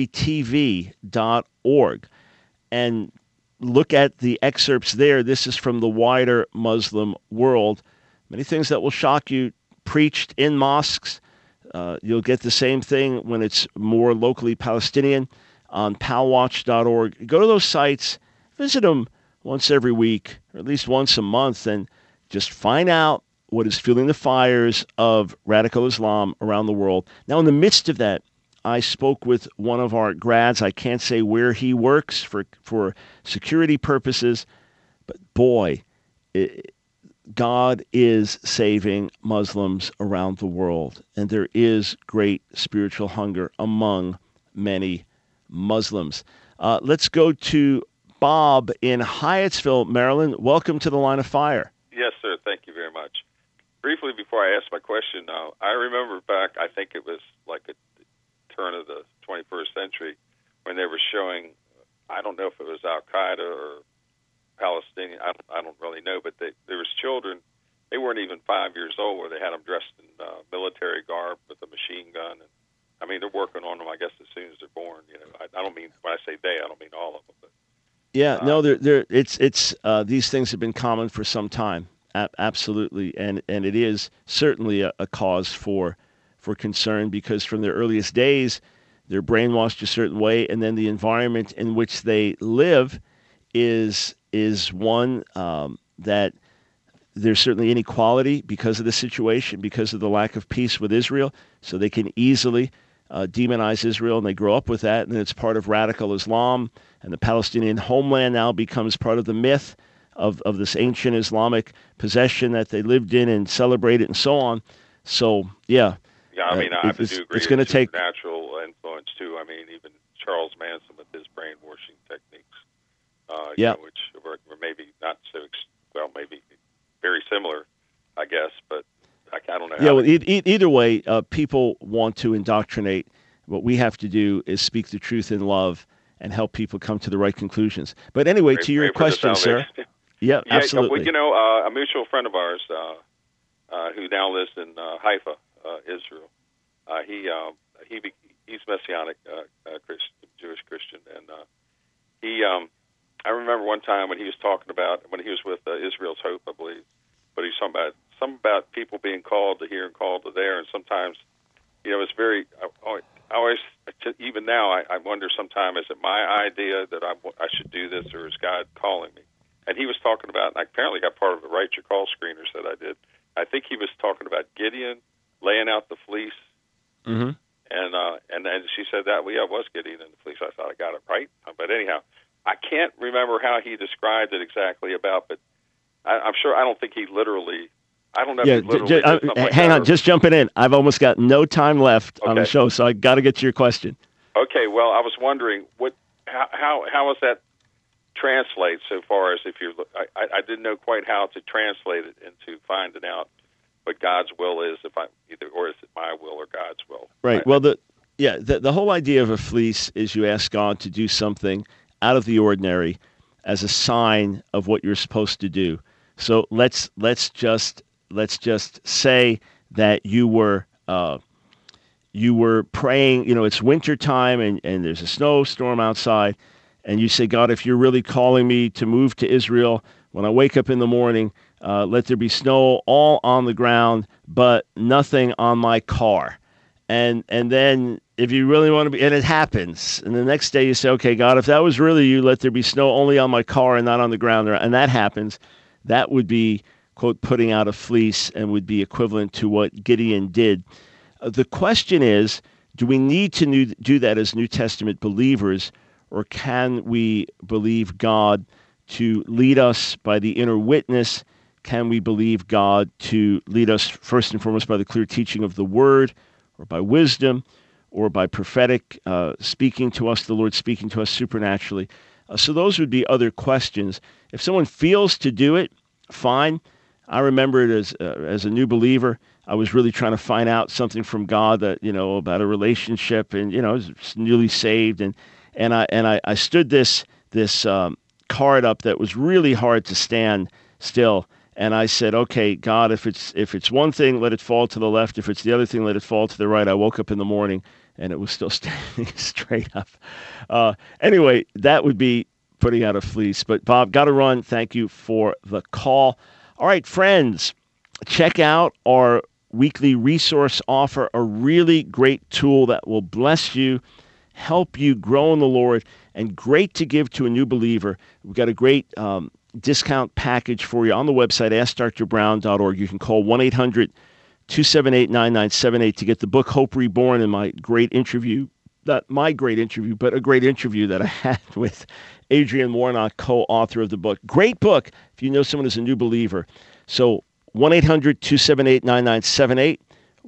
memritv.org, and look at the excerpts there, this is from the wider Muslim world. Many things that will shock you, preached in mosques. You'll get the same thing when it's more locally Palestinian on palwatch.org. Go to those sites, visit them once every week, or at least once a month, and just find out what is fueling the fires of radical Islam around the world. Now, in the midst of that, I spoke with one of our grads. I can't say where he works for security purposes, but boy, God is saving Muslims around the world, and there is great spiritual hunger among many Muslims. Let's go to Bob in Hyattsville, Maryland. Welcome to the Line of Fire. Yes, sir. Thank you very much. Briefly, before I ask my question, I remember back, I think it was like a turn of the 21st century, when they were showing, I don't know if it was Al-Qaeda or Palestinian, I don't really know, but there was children, they weren't even 5 years old, where they had them dressed in military garb with a machine gun. And I mean, they're working on them, I guess, as soon as they're born. You know, I don't mean, when I say they, I don't mean all of them. But Yeah, no, it's these things have been common for some time, absolutely, and it is certainly a cause for concern, because from their earliest days, they're brainwashed a certain way, and then the environment in which they live is one that there's certainly inequality because of the situation, because of the lack of peace with Israel, so they can easily demonize Israel, and they grow up with that, and it's part of radical Islam, and the Palestinian homeland now becomes part of the myth of this ancient Islamic possession that they lived in and celebrated and so on. So, yeah. Yeah, I mean, I do agree. It's going to take natural influence, too. I mean, even Charles Manson with his brainwashing techniques, which were maybe not so, maybe very similar, I guess, but I don't know. Yeah, well, either way, people want to indoctrinate. What we have to do is speak the truth in love and help people come to the right conclusions. But anyway, to your question, sir. Yeah, absolutely. A mutual friend of ours who now lives in Haifa, Israel, he's Messianic Jewish Christian, and I remember one time when he was talking about, when he was with Israel's Hope, I believe, but he's talking about something about people being called to here and called to there, and sometimes, it's very. I always, even now, I wonder sometimes, is it my idea that I should do this, or is God calling me? And he was talking about, and I apparently got part of the Write Your Call screeners that I did. I think he was talking about Gideon laying out the fleece, mm-hmm. and then she said that, it was Gideon in the fleece. I thought I got it right, but anyhow, I can't remember how he described it exactly but I'm sure, I don't think he literally. I don't know. Yeah, hang on, just jumping in. I've almost got no time left on the show, so I got to get to your question. Okay, well, I was wondering how was that translate so far as if you're. I didn't know quite how to translate it into finding out what God's will is, or is it my will or God's will? Right. Well, the whole idea of a fleece is you ask God to do something out of the ordinary as a sign of what you're supposed to do. So let's just say that you were praying. It's winter time and there's a snowstorm outside, and you say, God, if you're really calling me to move to Israel, when I wake up in the morning, let there be snow all on the ground, but nothing on my car. And then if you really want to be, and it happens, and the next day you say, okay, God, if that was really you, let there be snow only on my car and not on the ground, and that happens, that would be, quote, putting out a fleece, and would be equivalent to what Gideon did. The question is, do we need to do that as New Testament believers, or can we believe God to lead us by the inner witness? Can we believe God to lead us first and foremost by the clear teaching of the Word, or by wisdom, or by prophetic speaking to us, the Lord speaking to us supernaturally? So those would be other questions. If someone feels to do it, fine. I remember it as a new believer, I was really trying to find out something from God that, about a relationship, and, I was newly saved, and I stood this card up that was really hard to stand still. And I said, okay, God, if it's one thing, let it fall to the left. If it's the other thing, let it fall to the right. I woke up in the morning, and it was still standing straight up. Anyway, that would be putting out a fleece. But, Bob, got to run. Thank you for the call. All right, friends, check out our weekly resource offer, a really great tool that will bless you, help you grow in the Lord, and great to give to a new believer. We've got a great discount package for you on the website, AskDrBrown.org. You can call 1-800-278-9978 to get the book Hope Reborn, and my great interview, not my great interview, but a great interview that I had with Adrian Warnock, co-author of the book. Great book if you know someone who's a new believer. So 1-800-278-9978,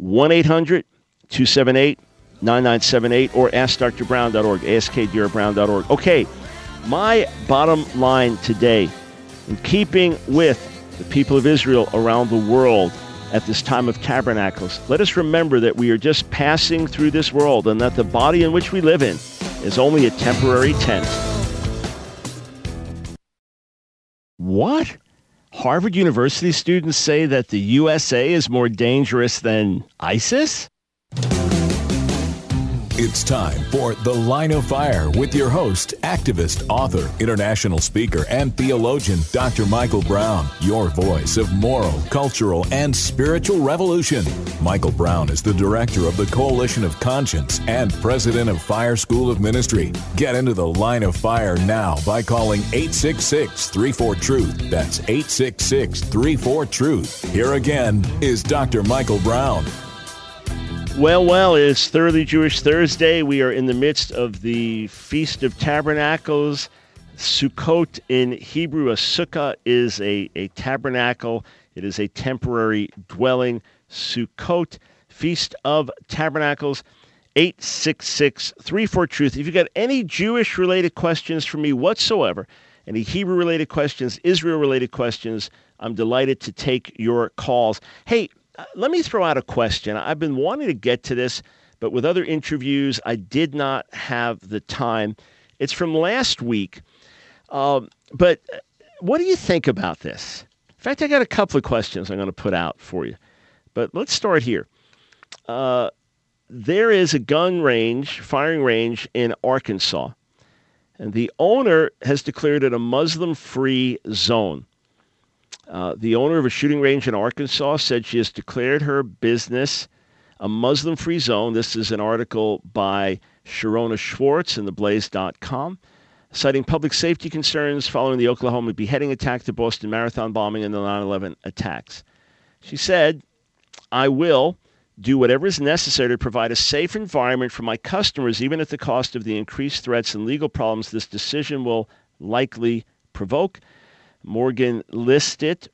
1-800-278-9978, or AskDrBrown.org, AskDrBrown.org. Okay, my bottom line today, in keeping with the people of Israel around the world at this time of tabernacles, let us remember that we are just passing through this world, and that the body in which we live in is only a temporary tent. What? Harvard University students say that the USA is more dangerous than ISIS? It's time for The Line of Fire with your host, activist, author, international speaker, and theologian, Dr. Michael Brown, your voice of moral, cultural, and spiritual revolution. Michael Brown is the director of the Coalition of Conscience and president of Fire School of Ministry. Get into The Line of Fire now by calling 866-34-TRUTH. That's 866-34-TRUTH. Here again is Dr. Michael Brown. Well, it's Thoroughly Jewish Thursday. We are in the midst of the Feast of Tabernacles. Sukkot in Hebrew, a sukkah is a tabernacle. It is a temporary dwelling. Sukkot, Feast of Tabernacles, 866-34-TRUTH. If you've got any Jewish-related questions for me whatsoever, any Hebrew-related questions, Israel-related questions, I'm delighted to take your calls. Hey, let me throw out a question. I've been wanting to get to this, but with other interviews, I did not have the time. It's from last week. But what do you think about this? In fact, I got a couple of questions I'm going to put out for you. But let's start here. There is a gun range, firing range in Arkansas, and the owner has declared it a Muslim-free zone. The owner of a shooting range in Arkansas said she has declared her business a Muslim-free zone. This is an article by Sharona Schwartz in theblaze.com, citing public safety concerns following the Oklahoma beheading attack, the Boston Marathon bombing, and the 9/11 attacks. She said, "I will do whatever is necessary to provide a safe environment for my customers, even at the cost of the increased threats and legal problems this decision will likely provoke." Morgan listed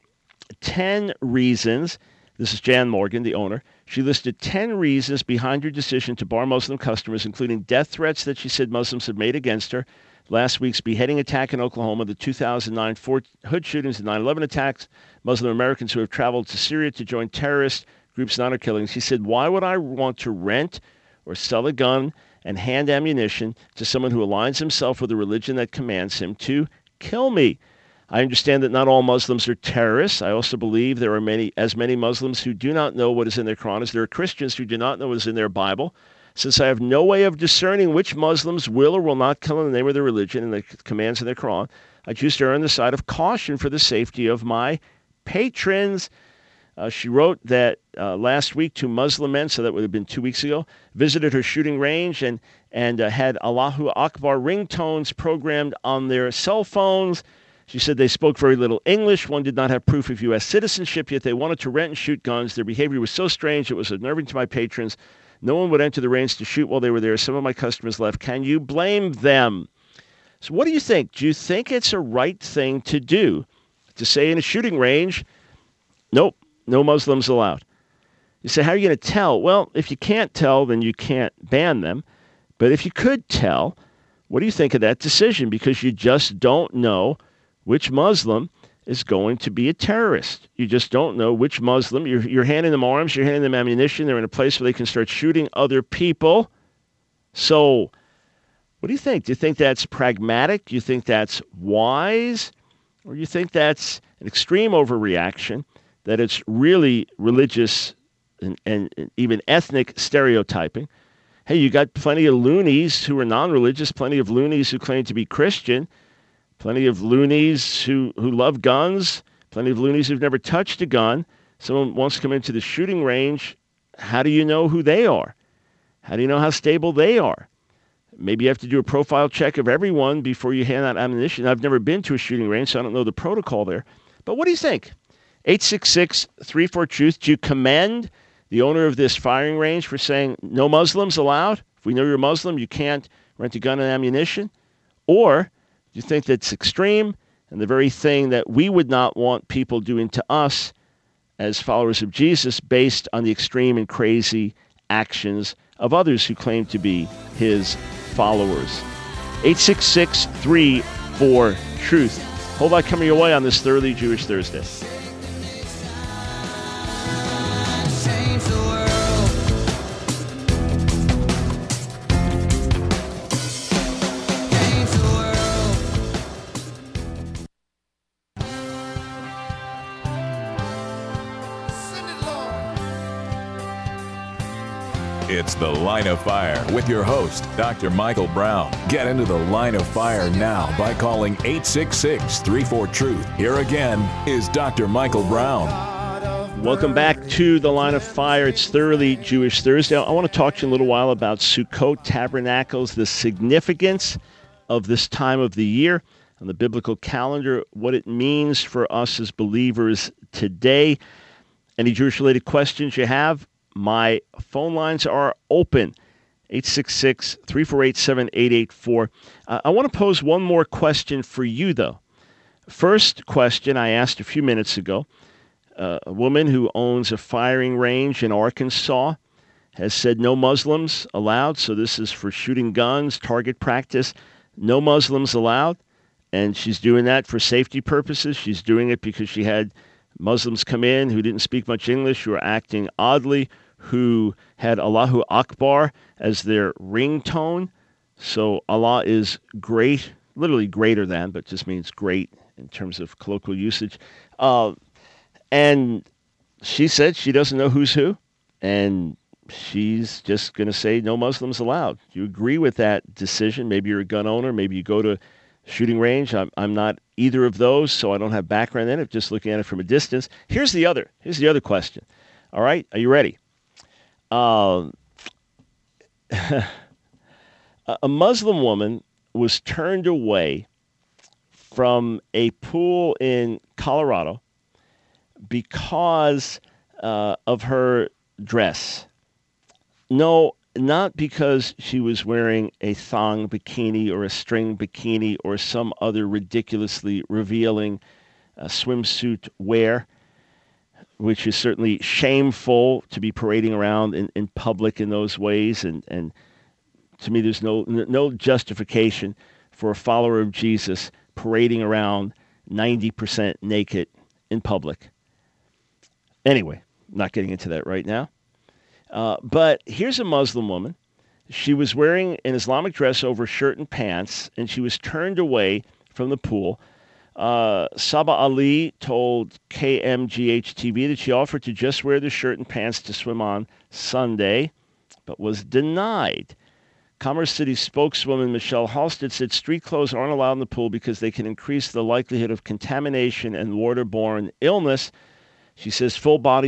10 reasons. This is Jan Morgan, the owner. She listed 10 reasons behind her decision to bar Muslim customers, including death threats that she said Muslims have made against her, last week's beheading attack in Oklahoma, the 2009 Fort Hood shootings, the 9/11 attacks, Muslim Americans who have traveled to Syria to join terrorist groups in honor killings. She said, "Why would I want to rent or sell a gun and hand ammunition to someone who aligns himself with a religion that commands him to kill me? I understand that not all Muslims are terrorists. I also believe there are many Muslims who do not know what is in their Quran as there are Christians who do not know what is in their Bible. Since I have no way of discerning which Muslims will or will not kill in the name of their religion and the commands in their Quran, I choose to err on the side of caution for the safety of my patrons." She wrote that last week 2 Muslim men, so that would have been 2 weeks ago, visited her shooting range and had Allahu Akbar ringtones programmed on their cell phones. She said they spoke very little English. One did not have proof of U.S. citizenship, yet they wanted to rent and shoot guns. Their behavior was so strange, it was unnerving to my patrons. No one would enter the range to shoot while they were there. Some of my customers left. Can you blame them? So what do you think? Do you think it's a right thing to do to say in a shooting range, nope, no Muslims allowed? You say, how are you going to tell? Well, if you can't tell, then you can't ban them. But if you could tell, what do you think of that decision? Because you just don't know which Muslim is going to be a terrorist. You just don't know which Muslim. You're handing them arms, you're handing them ammunition. They're in a place where they can start shooting other people. So what do you think? Do you think that's pragmatic? Do you think that's wise? Or do you think that's an extreme overreaction, that it's really religious and even ethnic stereotyping? Hey, you got plenty of loonies who are non-religious, plenty of loonies who claim to be Christian, plenty of loonies who love guns, plenty of loonies who've never touched a gun. Someone wants to come into the shooting range. How do you know who they are? How do you know how stable they are? Maybe you have to do a profile check of everyone before you hand out ammunition. I've never been to a shooting range, so I don't know the protocol there. But what do you think? 866-34-TRUTH. Do you commend the owner of this firing range for saying no Muslims allowed? If we know you're a Muslim, you can't rent a gun and ammunition? Or do you think that's extreme and the very thing that we would not want people doing to us as followers of Jesus based on the extreme and crazy actions of others who claim to be his followers? 866-34-TRUTH. Whole lot coming your way on this Thoroughly Jewish Thursday. It's The Line of Fire with your host, Dr. Michael Brown. Get into The Line of Fire now by calling 866-34-TRUTH. Here again is Dr. Michael Brown. Welcome back to The Line of Fire. It's Thoroughly Jewish Thursday. I want to talk to you a little while about Sukkot, Tabernacles, the significance of this time of the year on the biblical calendar, what it means for us as believers today. Any Jewish-related questions you have, my phone lines are open, 866-348-7884. I want to pose one more question for you, though. First question I asked a few minutes ago. A woman who owns a firing range in Arkansas has said no Muslims allowed, so this is for shooting guns, target practice, no Muslims allowed, and she's doing that for safety purposes. She's doing it because she had Muslims come in who didn't speak much English, who were acting oddly, who had Allahu Akbar as their ringtone. So Allah is great, literally greater than, but just means great in terms of colloquial usage. And she said she doesn't know who's who, and she's just going to say no Muslims allowed. Do you agree with that decision? Maybe you're a gun owner. Maybe you go to shooting range. I'm not either of those, so I don't have background in it, just looking at it from a distance. Here's the other question. All right, are you ready? A Muslim woman was turned away from a pool in Colorado because of her dress. No, not because she was wearing a thong bikini or a string bikini or some other ridiculously revealing swimsuit wear, which is certainly shameful to be parading around in public in those ways. And to me, there's no justification for a follower of Jesus parading around 90% naked in public. Anyway, not getting into that right now. But here's a Muslim woman. She was wearing an Islamic dress over shirt and pants, and she was turned away from the pool. Saba Ali told KMGH-TV that she offered to just wear the shirt and pants to swim on Sunday, but was denied. Commerce City spokeswoman Michelle Halstead said street clothes aren't allowed in the pool because they can increase the likelihood of contamination and waterborne illness. She says full-body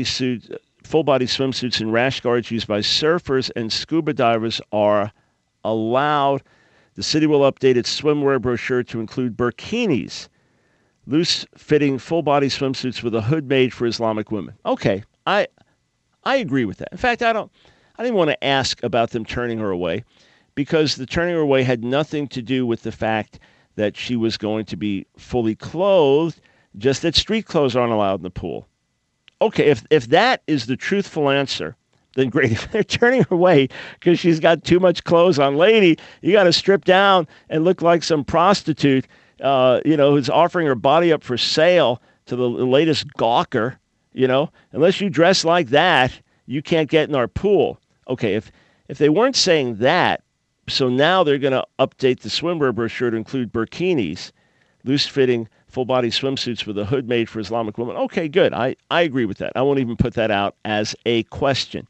swimsuits and rash guards used by surfers and scuba divers are allowed. The city will update its swimwear brochure to include burkinis, loose-fitting full-body swimsuits with a hood made for Islamic women. Okay, I agree with that. In fact, I didn't want to ask about them turning her away because the turning her away had nothing to do with the fact that she was going to be fully clothed, just that street clothes aren't allowed in the pool. Okay, if that is the truthful answer, then great. If they're turning her away because she's got too much clothes on, lady, you got to strip down and look like some prostitute, who's offering her body up for sale to the latest gawker, Unless you dress like that, you can't get in our pool. Okay, if they weren't saying that, so now they're going to update the swimwear brochure to include burkinis, loose-fitting full-body swimsuits with a hood made for Islamic women. Okay, good. I agree with that. I won't even put that out as a question.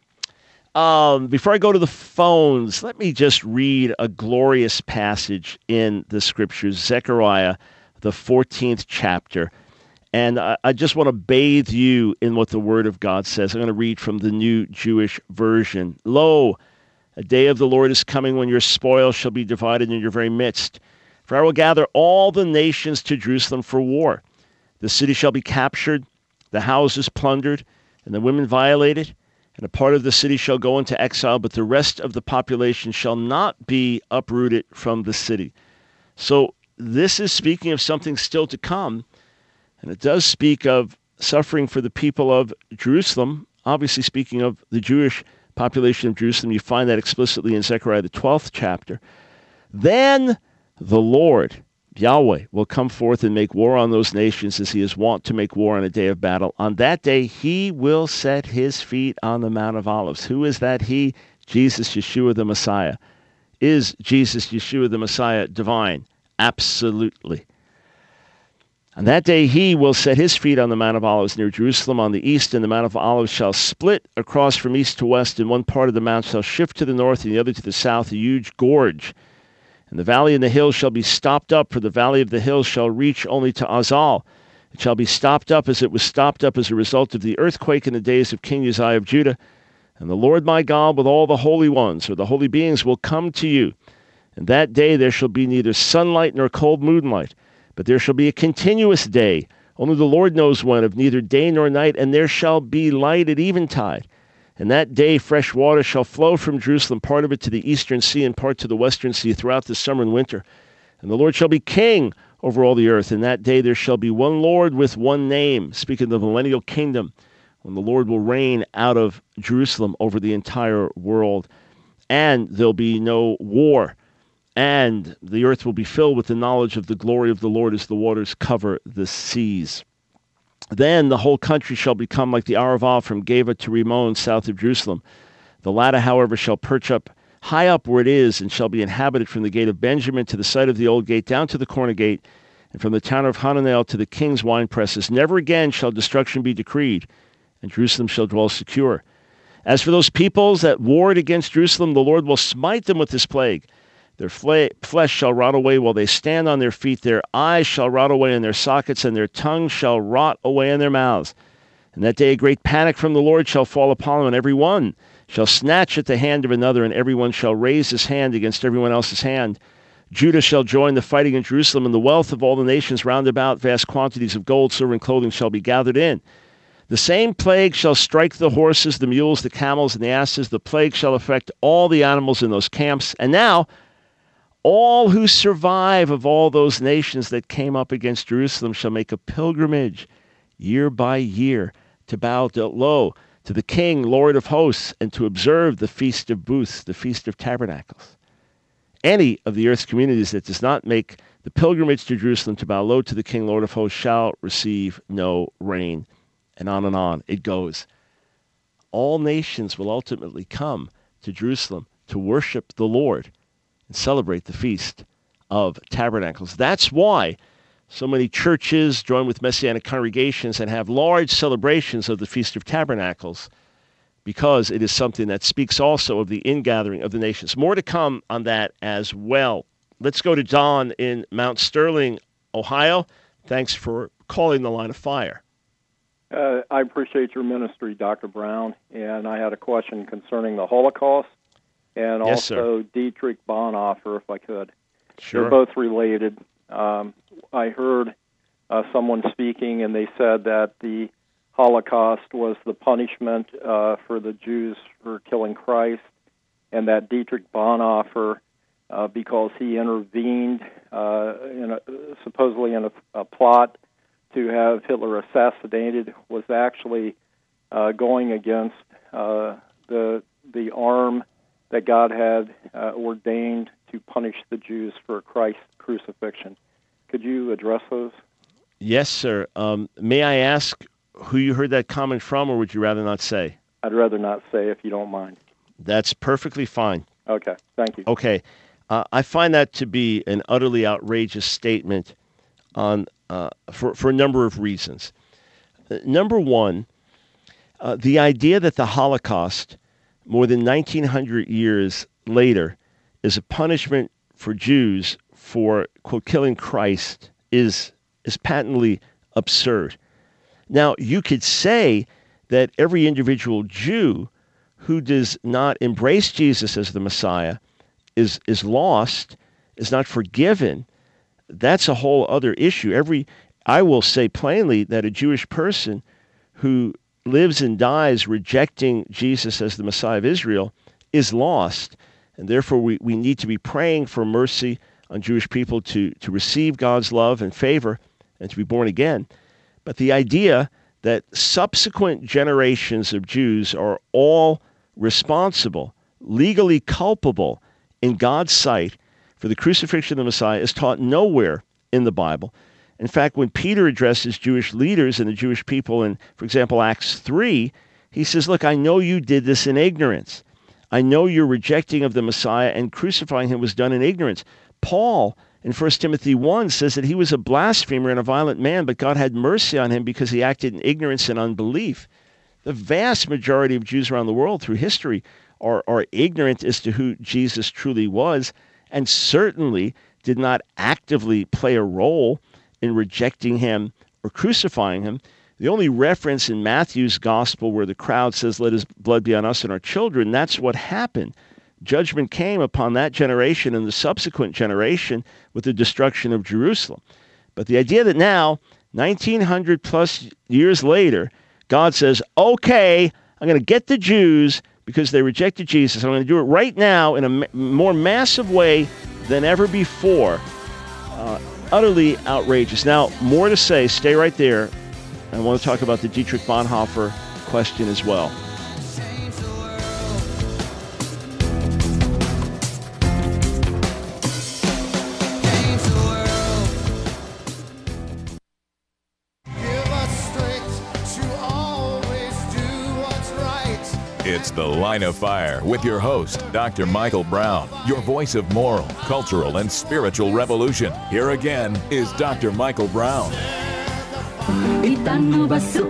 Before I go to the phones, let me just read a glorious passage in the Scriptures, Zechariah, the 14th chapter. And I just want to bathe you in what the Word of God says. I'm going to read from the New Jewish Version. Lo, a day of the Lord is coming when your spoil shall be divided in your very midst. For I will gather all the nations to Jerusalem for war. The city shall be captured, the houses plundered, and the women violated. And a part of the city shall go into exile, but the rest of the population shall not be uprooted from the city. So this is speaking of something still to come. And it does speak of suffering for the people of Jerusalem, obviously speaking of the Jewish population of Jerusalem. You find that explicitly in Zechariah, the 12th chapter. Then the Lord, Yahweh, will come forth and make war on those nations as he is wont to make war on a day of battle. On that day, he will set his feet on the Mount of Olives. Who is that he? Jesus, Yeshua the Messiah. Is Jesus, Yeshua the Messiah, divine? Absolutely. On that day he will set his feet on the Mount of Olives near Jerusalem on the east, and the Mount of Olives shall split across from east to west, and one part of the mount shall shift to the north and the other to the south, a huge gorge. And the valley and the hills shall be stopped up, for the valley of the hills shall reach only to Azal. It shall be stopped up as it was stopped up as a result of the earthquake in the days of King Uzziah of Judah. And the Lord my God with all the holy ones, or the holy beings, will come to you. And that day there shall be neither sunlight nor cold moonlight, but there shall be a continuous day, only the Lord knows when, of neither day nor night, and there shall be light at eventide. And that day fresh water shall flow from Jerusalem, part of it to the eastern sea and part to the western sea throughout the summer and winter. And the Lord shall be king over all the earth. And that day there shall be one Lord with one name, speaking of the millennial kingdom, when the Lord will reign out of Jerusalem over the entire world. And there'll be no war. And the earth will be filled with the knowledge of the glory of the Lord as the waters cover the seas. Then the whole country shall become like the Arava from Geba to Rimmon, south of Jerusalem. The latter, however, shall perch up high up where it is, and shall be inhabited from the gate of Benjamin to the site of the old gate down to the corner gate, and from the town of Hananel to the king's wine presses. Never again shall destruction be decreed, and Jerusalem shall dwell secure. As for those peoples that warred against Jerusalem, the Lord will smite them with this plague. Their flesh shall rot away while they stand on their feet. Their eyes shall rot away in their sockets, and their tongues shall rot away in their mouths. And that day a great panic from the Lord shall fall upon them, and every one shall snatch at the hand of another, and every one shall raise his hand against everyone else's hand. Judah shall join the fighting in Jerusalem, and the wealth of all the nations round about, vast quantities of gold, silver, and clothing shall be gathered in. The same plague shall strike the horses, the mules, the camels, and the asses. The plague shall affect all the animals in those camps. And now all who survive of all those nations that came up against Jerusalem shall make a pilgrimage year by year to bow low to the King, Lord of hosts, and to observe the Feast of Booths, the Feast of Tabernacles. Any of the earth's communities that does not make the pilgrimage to Jerusalem to bow low to the King, Lord of hosts, shall receive no rain. And on it goes. All nations will ultimately come to Jerusalem to worship the Lord and celebrate the Feast of Tabernacles. That's why so many churches join with Messianic congregations and have large celebrations of the Feast of Tabernacles, because it is something that speaks also of the ingathering of the nations. More to come on that as well. Let's go to Don in Mount Sterling, Ohio. Thanks for calling the Line of Fire. I appreciate your ministry, Dr. Brown, and I had a question concerning the Holocaust and yes, also sir. Dietrich Bonhoeffer, if I could. Sure. They're both related. I heard someone speaking, and they said that the Holocaust was the punishment for the Jews for killing Christ, and that Dietrich Bonhoeffer, because he intervened supposedly in a plot to have Hitler assassinated, was actually going against the arm that God had ordained to punish the Jews for Christ's crucifixion. Could you address those? Yes, sir. May I ask who you heard that comment from, or would you rather not say? I'd rather not say, if you don't mind. That's perfectly fine. Okay, thank you. Okay. I find that to be an utterly outrageous statement on for a number of reasons. Number one, the idea that the Holocaust, more than 1,900 years later, is a punishment for Jews for, quote, killing Christ is patently absurd. Now, you could say that every individual Jew who does not embrace Jesus as the Messiah is lost, is not forgiven. That's a whole other issue. I will say plainly that a Jewish person who lives and dies rejecting Jesus as the Messiah of Israel is lost. And therefore, we need to be praying for mercy on Jewish people to receive God's love and favor and to be born again. But the idea that subsequent generations of Jews are all responsible, legally culpable in God's sight for the crucifixion of the Messiah is taught nowhere in the Bible. In fact, when Peter addresses Jewish leaders and the Jewish people in, for example, Acts 3, he says, look, I know you did this in ignorance. I know your rejecting of the Messiah and crucifying him was done in ignorance. Paul, in 1 Timothy 1 says that he was a blasphemer and a violent man, but God had mercy on him because he acted in ignorance and unbelief. The vast majority of Jews around the world through history are ignorant as to who Jesus truly was, and certainly did not actively play a role in rejecting him or crucifying him. The only reference in Matthew's gospel where the crowd says, "Let his blood be on us and our children," that's what happened. Judgment came upon that generation and the subsequent generation with the destruction of Jerusalem. But the idea that now, 1900 plus years later, God says, okay, I'm going to get the Jews because they rejected Jesus. I'm going to do it right now in a more massive way than ever before. Utterly outrageous. Now, more to say. Stay right there. I want to talk about the Dietrich Bonhoeffer question as well. It's The Line of Fire with your host, Dr. Michael Brown, your voice of moral, cultural, and spiritual revolution. Here again is Dr. Michael Brown. The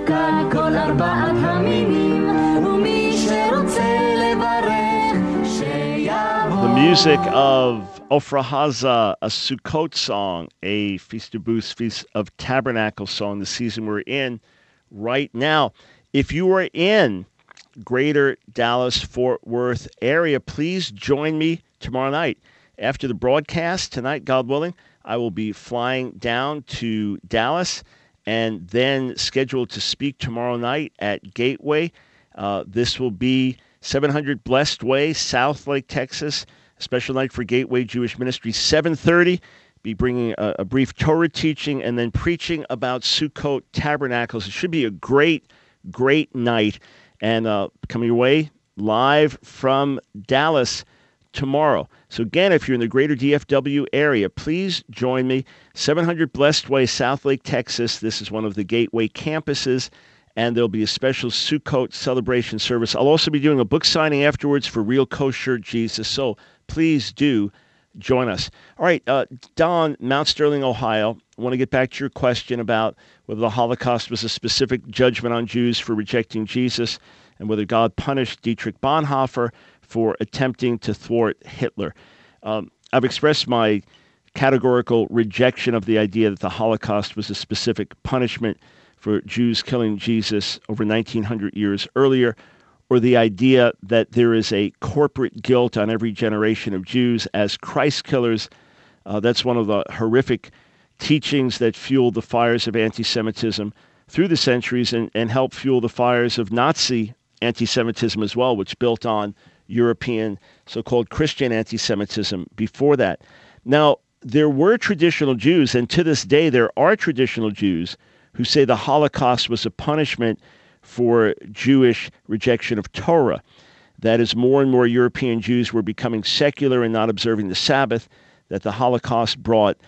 music of Ofra Haza, a Sukkot song, a Feast of Booths, Feast of Tabernacle song, the season we're in right now. If you are in Greater Dallas-Fort Worth area, please join me tomorrow night. After the broadcast tonight, God willing, I will be flying down to Dallas and then scheduled to speak tomorrow night at Gateway. This will be 700 Blessed Way, South Lake, Texas. A special night for Gateway Jewish Ministry, 7:30. Be bringing a brief Torah teaching and then preaching about Sukkot Tabernacles. It should be a great, great night. And coming your way live from Dallas tomorrow. So again, if you're in the greater DFW area, please join me. 700 Blessed Way, South Lake, Texas. This is one of the Gateway campuses, and there'll be a special Sukkot celebration service. I'll also be doing a book signing afterwards for Real Kosher Jesus. So please do join us. All right, Don, Mount Sterling, Ohio. I want to get back to your question about whether the Holocaust was a specific judgment on Jews for rejecting Jesus and whether God punished Dietrich Bonhoeffer for attempting to thwart Hitler. I've expressed my categorical rejection of the idea that the Holocaust was a specific punishment for Jews killing Jesus over 1900 years earlier, or the idea that there is a corporate guilt on every generation of Jews as Christ killers. That's one of the horrific teachings that fueled the fires of anti-Semitism through the centuries and helped fuel the fires of Nazi anti-Semitism as well, which built on European so-called Christian anti-Semitism before that. Now, there were traditional Jews, and to this day there are traditional Jews who say the Holocaust was a punishment for Jewish rejection of Torah. That as more and more European Jews were becoming secular and not observing the Sabbath, that the Holocaust brought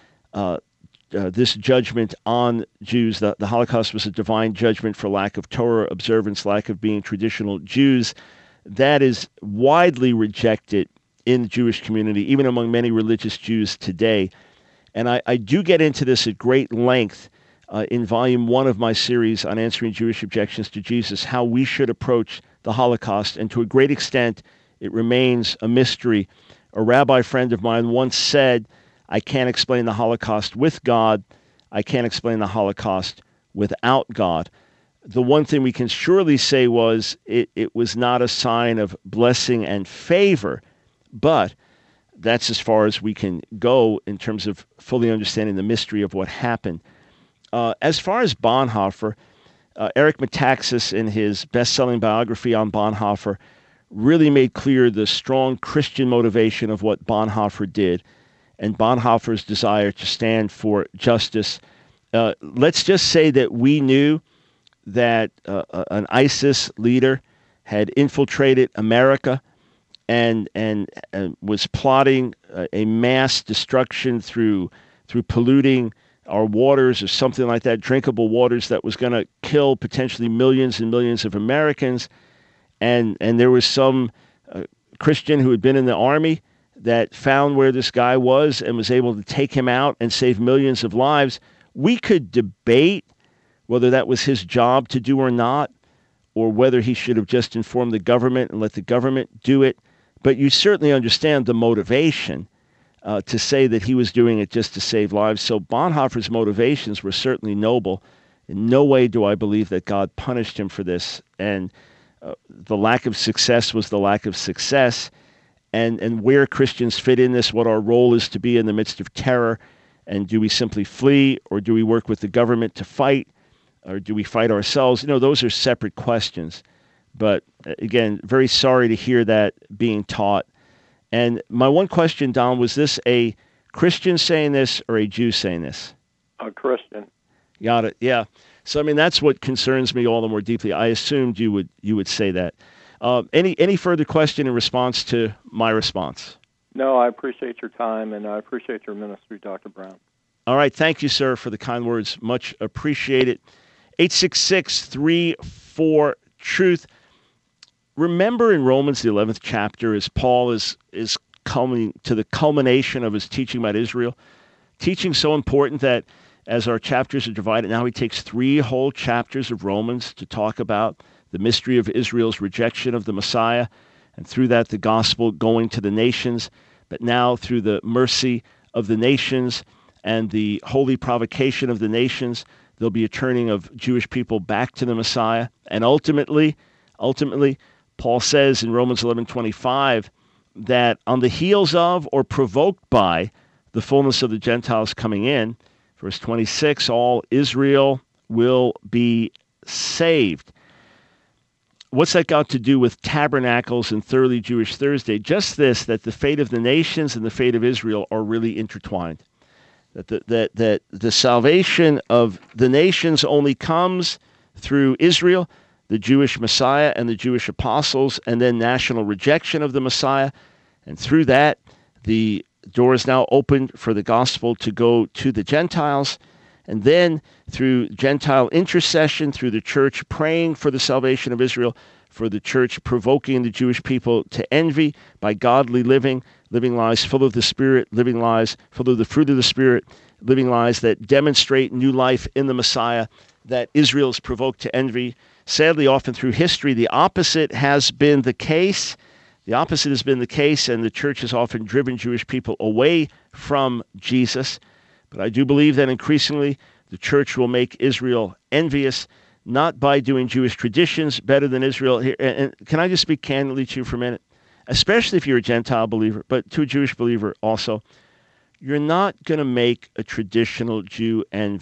this judgment on Jews. The Holocaust was a divine judgment for lack of Torah observance, lack of being traditional Jews. That is widely rejected in the Jewish community, even among many religious Jews today. And I do get into this at great length in Volume 1 of my series on answering Jewish objections to Jesus, how we should approach the Holocaust. And to a great extent, it remains a mystery. A rabbi friend of mine once said, I can't explain the Holocaust with God. I can't explain the Holocaust without God. The one thing we can surely say was it was not a sign of blessing and favor, but that's as far as we can go in terms of fully understanding the mystery of what happened. As far as Bonhoeffer, Eric Metaxas, in his best-selling biography on Bonhoeffer, really made clear the strong Christian motivation of what Bonhoeffer did and Bonhoeffer's desire to stand for justice. Let's just say that we knew that an ISIS leader had infiltrated America and was plotting a mass destruction through polluting our waters or something like that, drinkable waters, that was going to kill potentially millions and millions of Americans. And there was some Christian who had been in the army that found where this guy was and was able to take him out and save millions of lives. We could debate whether that was his job to do or not, or whether he should have just informed the government and let the government do it. But you certainly understand the motivation to say that he was doing it just to save lives. So Bonhoeffer's motivations were certainly noble. In no way do I believe that God punished him for this. And the lack of success was the lack of success. And where Christians fit in this, what our role is to be in the midst of terror. And do we simply flee, or do we work with the government to fight, or do we fight ourselves? Those are separate questions. But again, very sorry to hear that being taught. And my one question, Don, was this a Christian saying this or a Jew saying this? A Christian. Got it. Yeah. So that's what concerns me all the more deeply. I assumed you would say that. Any further question in response to my response? No, I appreciate your time, and I appreciate your ministry, Dr. Brown. All right. Thank you, sir, for the kind words. Much appreciated. 866-34-TRUTH. Remember in Romans, the 11th chapter, as Paul is coming to the culmination of his teaching about Israel, teaching so important that as our chapters are divided, now he takes 3 whole chapters of Romans to talk about the mystery of Israel's rejection of the Messiah, and through that the gospel going to the nations, but now through the mercy of the nations and the holy provocation of the nations, there'll be a turning of Jewish people back to the Messiah. And ultimately, Paul says in Romans 11:25 that on the heels of or provoked by the fullness of the Gentiles coming in, verse 26, all Israel will be saved. What's that got to do with tabernacles and thoroughly Jewish Thursday? Just this, that the fate of the nations and the fate of Israel are really intertwined. That the salvation of the nations only comes through Israel, the Jewish Messiah and the Jewish apostles, and then national rejection of the Messiah. And through that, the door is now opened for the gospel to go to the Gentiles. And then through Gentile intercession, through the church praying for the salvation of Israel, for the church provoking the Jewish people to envy by godly living lives full of the Spirit, living lives full of the fruit of the Spirit, living lives that demonstrate new life in the Messiah, that Israel is provoked to envy. Sadly, often through history, the opposite has been the case. The opposite has been the case, and the church has often driven Jewish people away from Jesus. But I do believe that increasingly the church will make Israel envious, not by doing Jewish traditions better than Israel. And can I just speak candidly to you for a minute? Especially if you're a Gentile believer, but to a Jewish believer also. You're not going to make a traditional Jew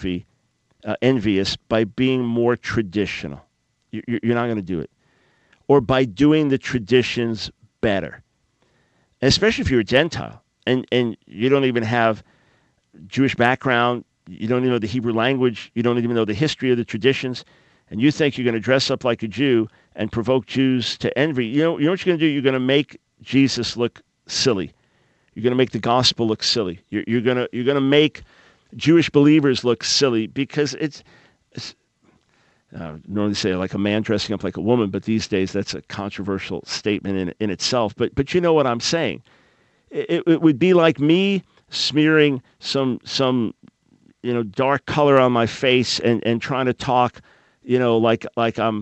envious by being more traditional. You're not going to do it. Or by doing the traditions better. Especially if you're a Gentile and you don't even have Jewish background, you don't even know the Hebrew language, you don't even know the history of the traditions, and you think you're going to dress up like a Jew and provoke Jews to envy. You know what you're going to do? You're going to make Jesus look silly. You're going to make the gospel look silly. You're going to make Jewish believers look silly, because it's normally say like a man dressing up like a woman, but these days that's a controversial statement in itself. But you know what I'm saying. It would be like me smearing some dark color on my face and trying to talk, like I'm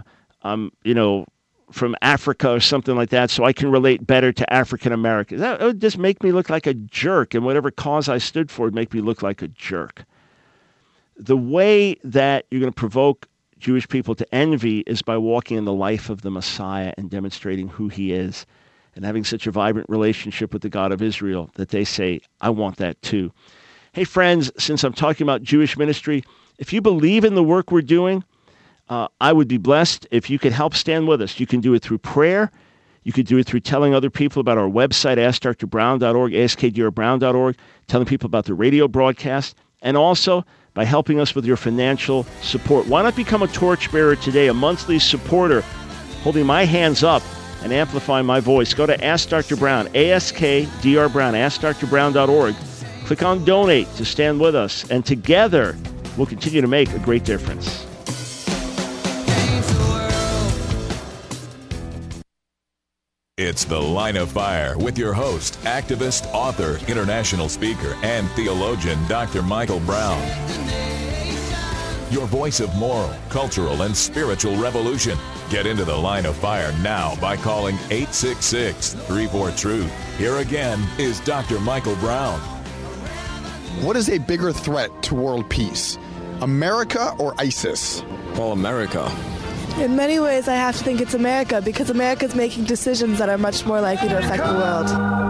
from Africa or something like that, so I can relate better to African Americans. That would just make me look like a jerk, and whatever cause I stood for would make me look like a jerk. The way that you're going to provoke Jewish people to envy is by walking in the life of the Messiah and demonstrating who he is, and having such a vibrant relationship with the God of Israel that they say, I want that too. Hey friends, since I'm talking about Jewish ministry, if you believe in the work we're doing, I would be blessed if you could help stand with us. You can do it through prayer. You could do it through telling other people about our website, AskDrBrown.org, AskDrBrown.org, telling people about the radio broadcast, and also by helping us with your financial support. Why not become a torchbearer today, a monthly supporter, holding my hands up and amplifying my voice? Go to Ask Dr. Brown, AskDr Brown, AskDrBrown.org. Click on Donate to stand with us, and together we'll continue to make a great difference. It's The Line of Fire with your host, activist, author, international speaker, and theologian, Dr. Michael Brown. Your voice of moral, cultural, and spiritual revolution. Get into The Line of Fire now by calling 866-34-TRUTH. Here again is Dr. Michael Brown. What is a bigger threat to world peace, America or ISIS? Well, America. In many ways, I have to think it's America, because America is making decisions that are much more likely to affect the world.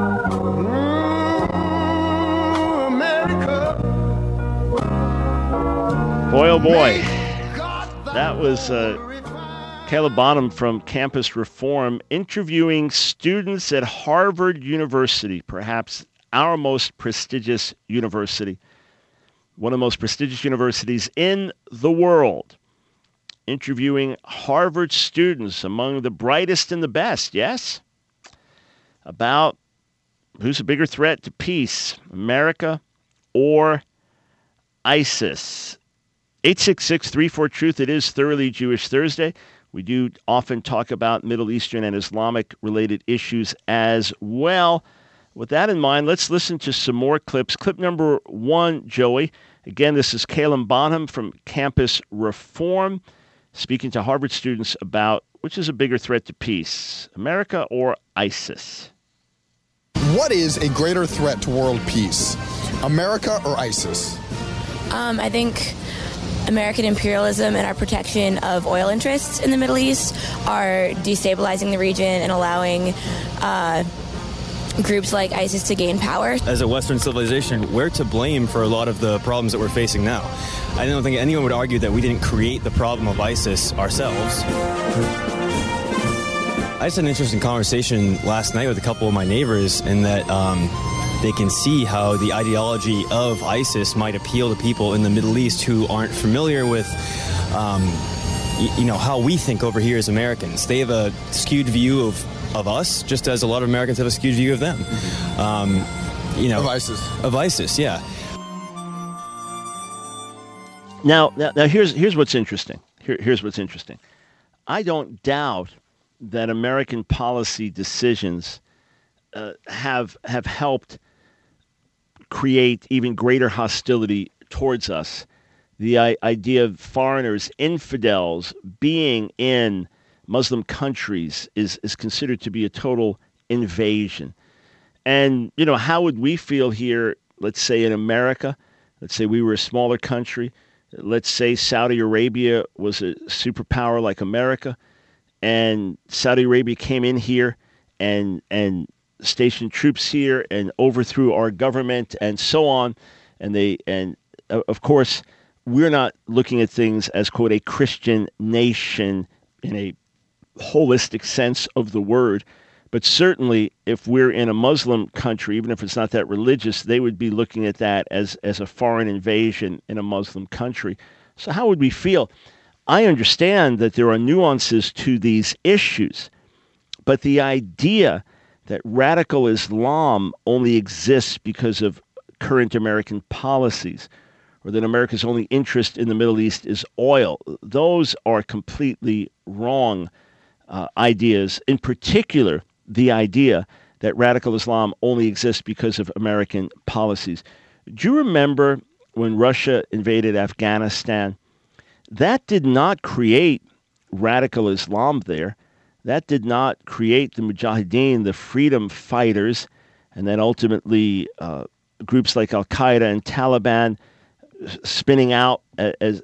Boy, oh boy. That was Caleb Bonham from Campus Reform interviewing students at Harvard University, perhaps our most prestigious university, one of the most prestigious universities in the world. Interviewing Harvard students, among the brightest and the best, yes? About who's a bigger threat to peace, America or ISIS. 866-34-TRUTH. It is Thoroughly Jewish Thursday. We do often talk about Middle Eastern and Islamic-related issues as well. With that in mind, let's listen to some more clips. Clip number 1, Joey. Again, this is Caleb Bonham from Campus Reform, speaking to Harvard students about which is a bigger threat to peace, America or ISIS. What is a greater threat to world peace, America or ISIS? I think American imperialism and our protection of oil interests in the Middle East are destabilizing the region and allowing groups like ISIS to gain power. As a Western civilization, we're to blame for a lot of the problems that we're facing now. I don't think anyone would argue that we didn't create the problem of ISIS ourselves. I just had an interesting conversation last night with a couple of my neighbors in that they can see how the ideology of ISIS might appeal to people in the Middle East who aren't familiar with how we think over here as Americans. They have a skewed view of us, just as a lot of Americans have a skewed view of them. Of ISIS. Of ISIS, yeah. Now here's what's interesting. Here's what's interesting. I don't doubt that American policy decisions have helped create even greater hostility towards us. The idea of foreigners, infidels, being in Muslim countries is considered to be a total invasion. And, how would we feel here, let's say in America? Let's say we were a smaller country. Let's say Saudi Arabia was a superpower like America, and Saudi Arabia came in here and stationed troops here and overthrew our government and so on. And of course, we're not looking at things as, quote, a Christian nation in a holistic sense of the word. But certainly, if we're in a Muslim country, even if it's not that religious, they would be looking at that as a foreign invasion in a Muslim country. So how would we feel? I understand that there are nuances to these issues, but the idea that radical Islam only exists because of current American policies, or that America's only interest in the Middle East is oil, those are completely wrong ideas. In particular, the idea that radical Islam only exists because of American policies. Do you remember when Russia invaded Afghanistan? That did not create radical Islam there. That did not create the Mujahideen, the freedom fighters, and then ultimately groups like Al-Qaeda and Taliban spinning out as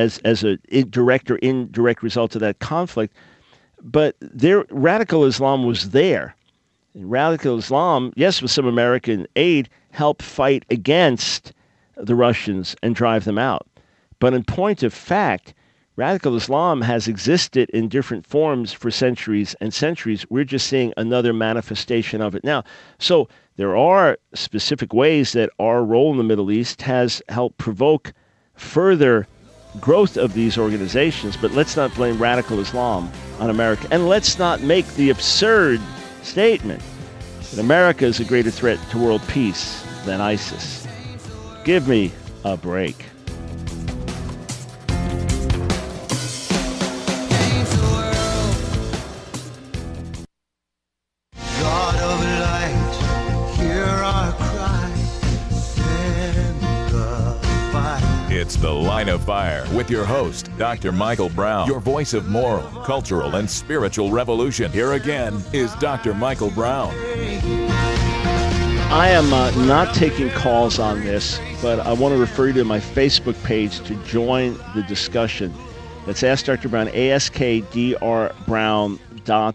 a direct or indirect result of that conflict. But radical Islam was there. And radical Islam, yes, with some American aid, helped fight against the Russians and drive them out. But in point of fact, radical Islam has existed in different forms for centuries and centuries. We're just seeing another manifestation of it now. So there are specific ways that our role in the Middle East has helped provoke further growth of these organizations, but let's not blame radical Islam on America. And let's not make the absurd statement that America is a greater threat to world peace than ISIS. Give me a break. It's The Line of Fire with your host, Dr. Michael Brown, your voice of moral, cultural, and spiritual revolution. Here again is Dr. Michael Brown. I am not taking calls on this, but I want to refer you to my Facebook page to join the discussion. That's Ask Dr. Brown, AskDrBrown.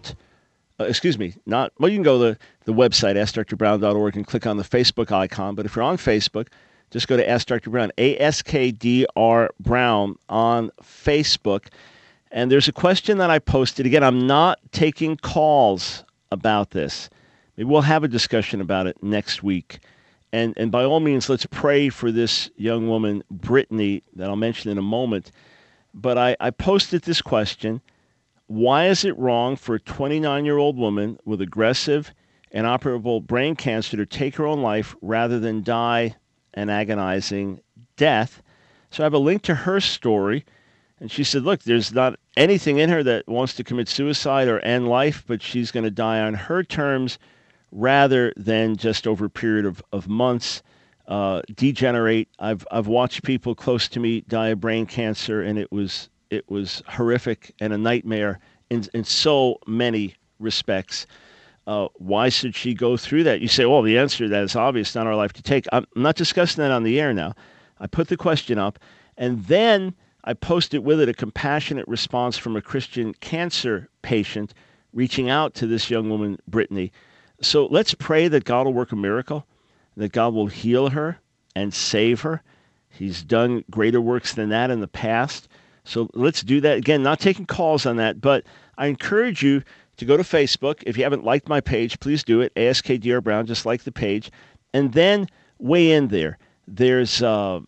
You can go to the website, AskDrBrown.org, and click on the Facebook icon. But if you're on Facebook, just go to Ask Dr. Brown, AskDr Brown on Facebook. And there's a question that I posted. Again, I'm not taking calls about this. Maybe we'll have a discussion about it next week. And by all means, let's pray for this young woman, Brittany, that I'll mention in a moment. But I posted this question. Why is it wrong for a 29-year-old woman with aggressive and inoperable brain cancer to take her own life rather than die an agonizing death? So I have a link to her story. And she said, look, there's not anything in her that wants to commit suicide or end life, but she's going to die on her terms rather than just over a period of months degenerate. I've watched people close to me die of brain cancer, and it was horrific and a nightmare in so many respects. Why should she go through that? You say, well, the answer to that is obvious, not our life to take. I'm not discussing that on the air now. I put the question up, and then I posted with it a compassionate response from a Christian cancer patient reaching out to this young woman, Brittany. So let's pray that God will work a miracle, that God will heal her and save her. He's done greater works than that in the past. So let's do that. Again, not taking calls on that, but I encourage you to go to Facebook. If you haven't liked my page, please do it. AskDr Brown, just like the page. And then weigh in there. There's some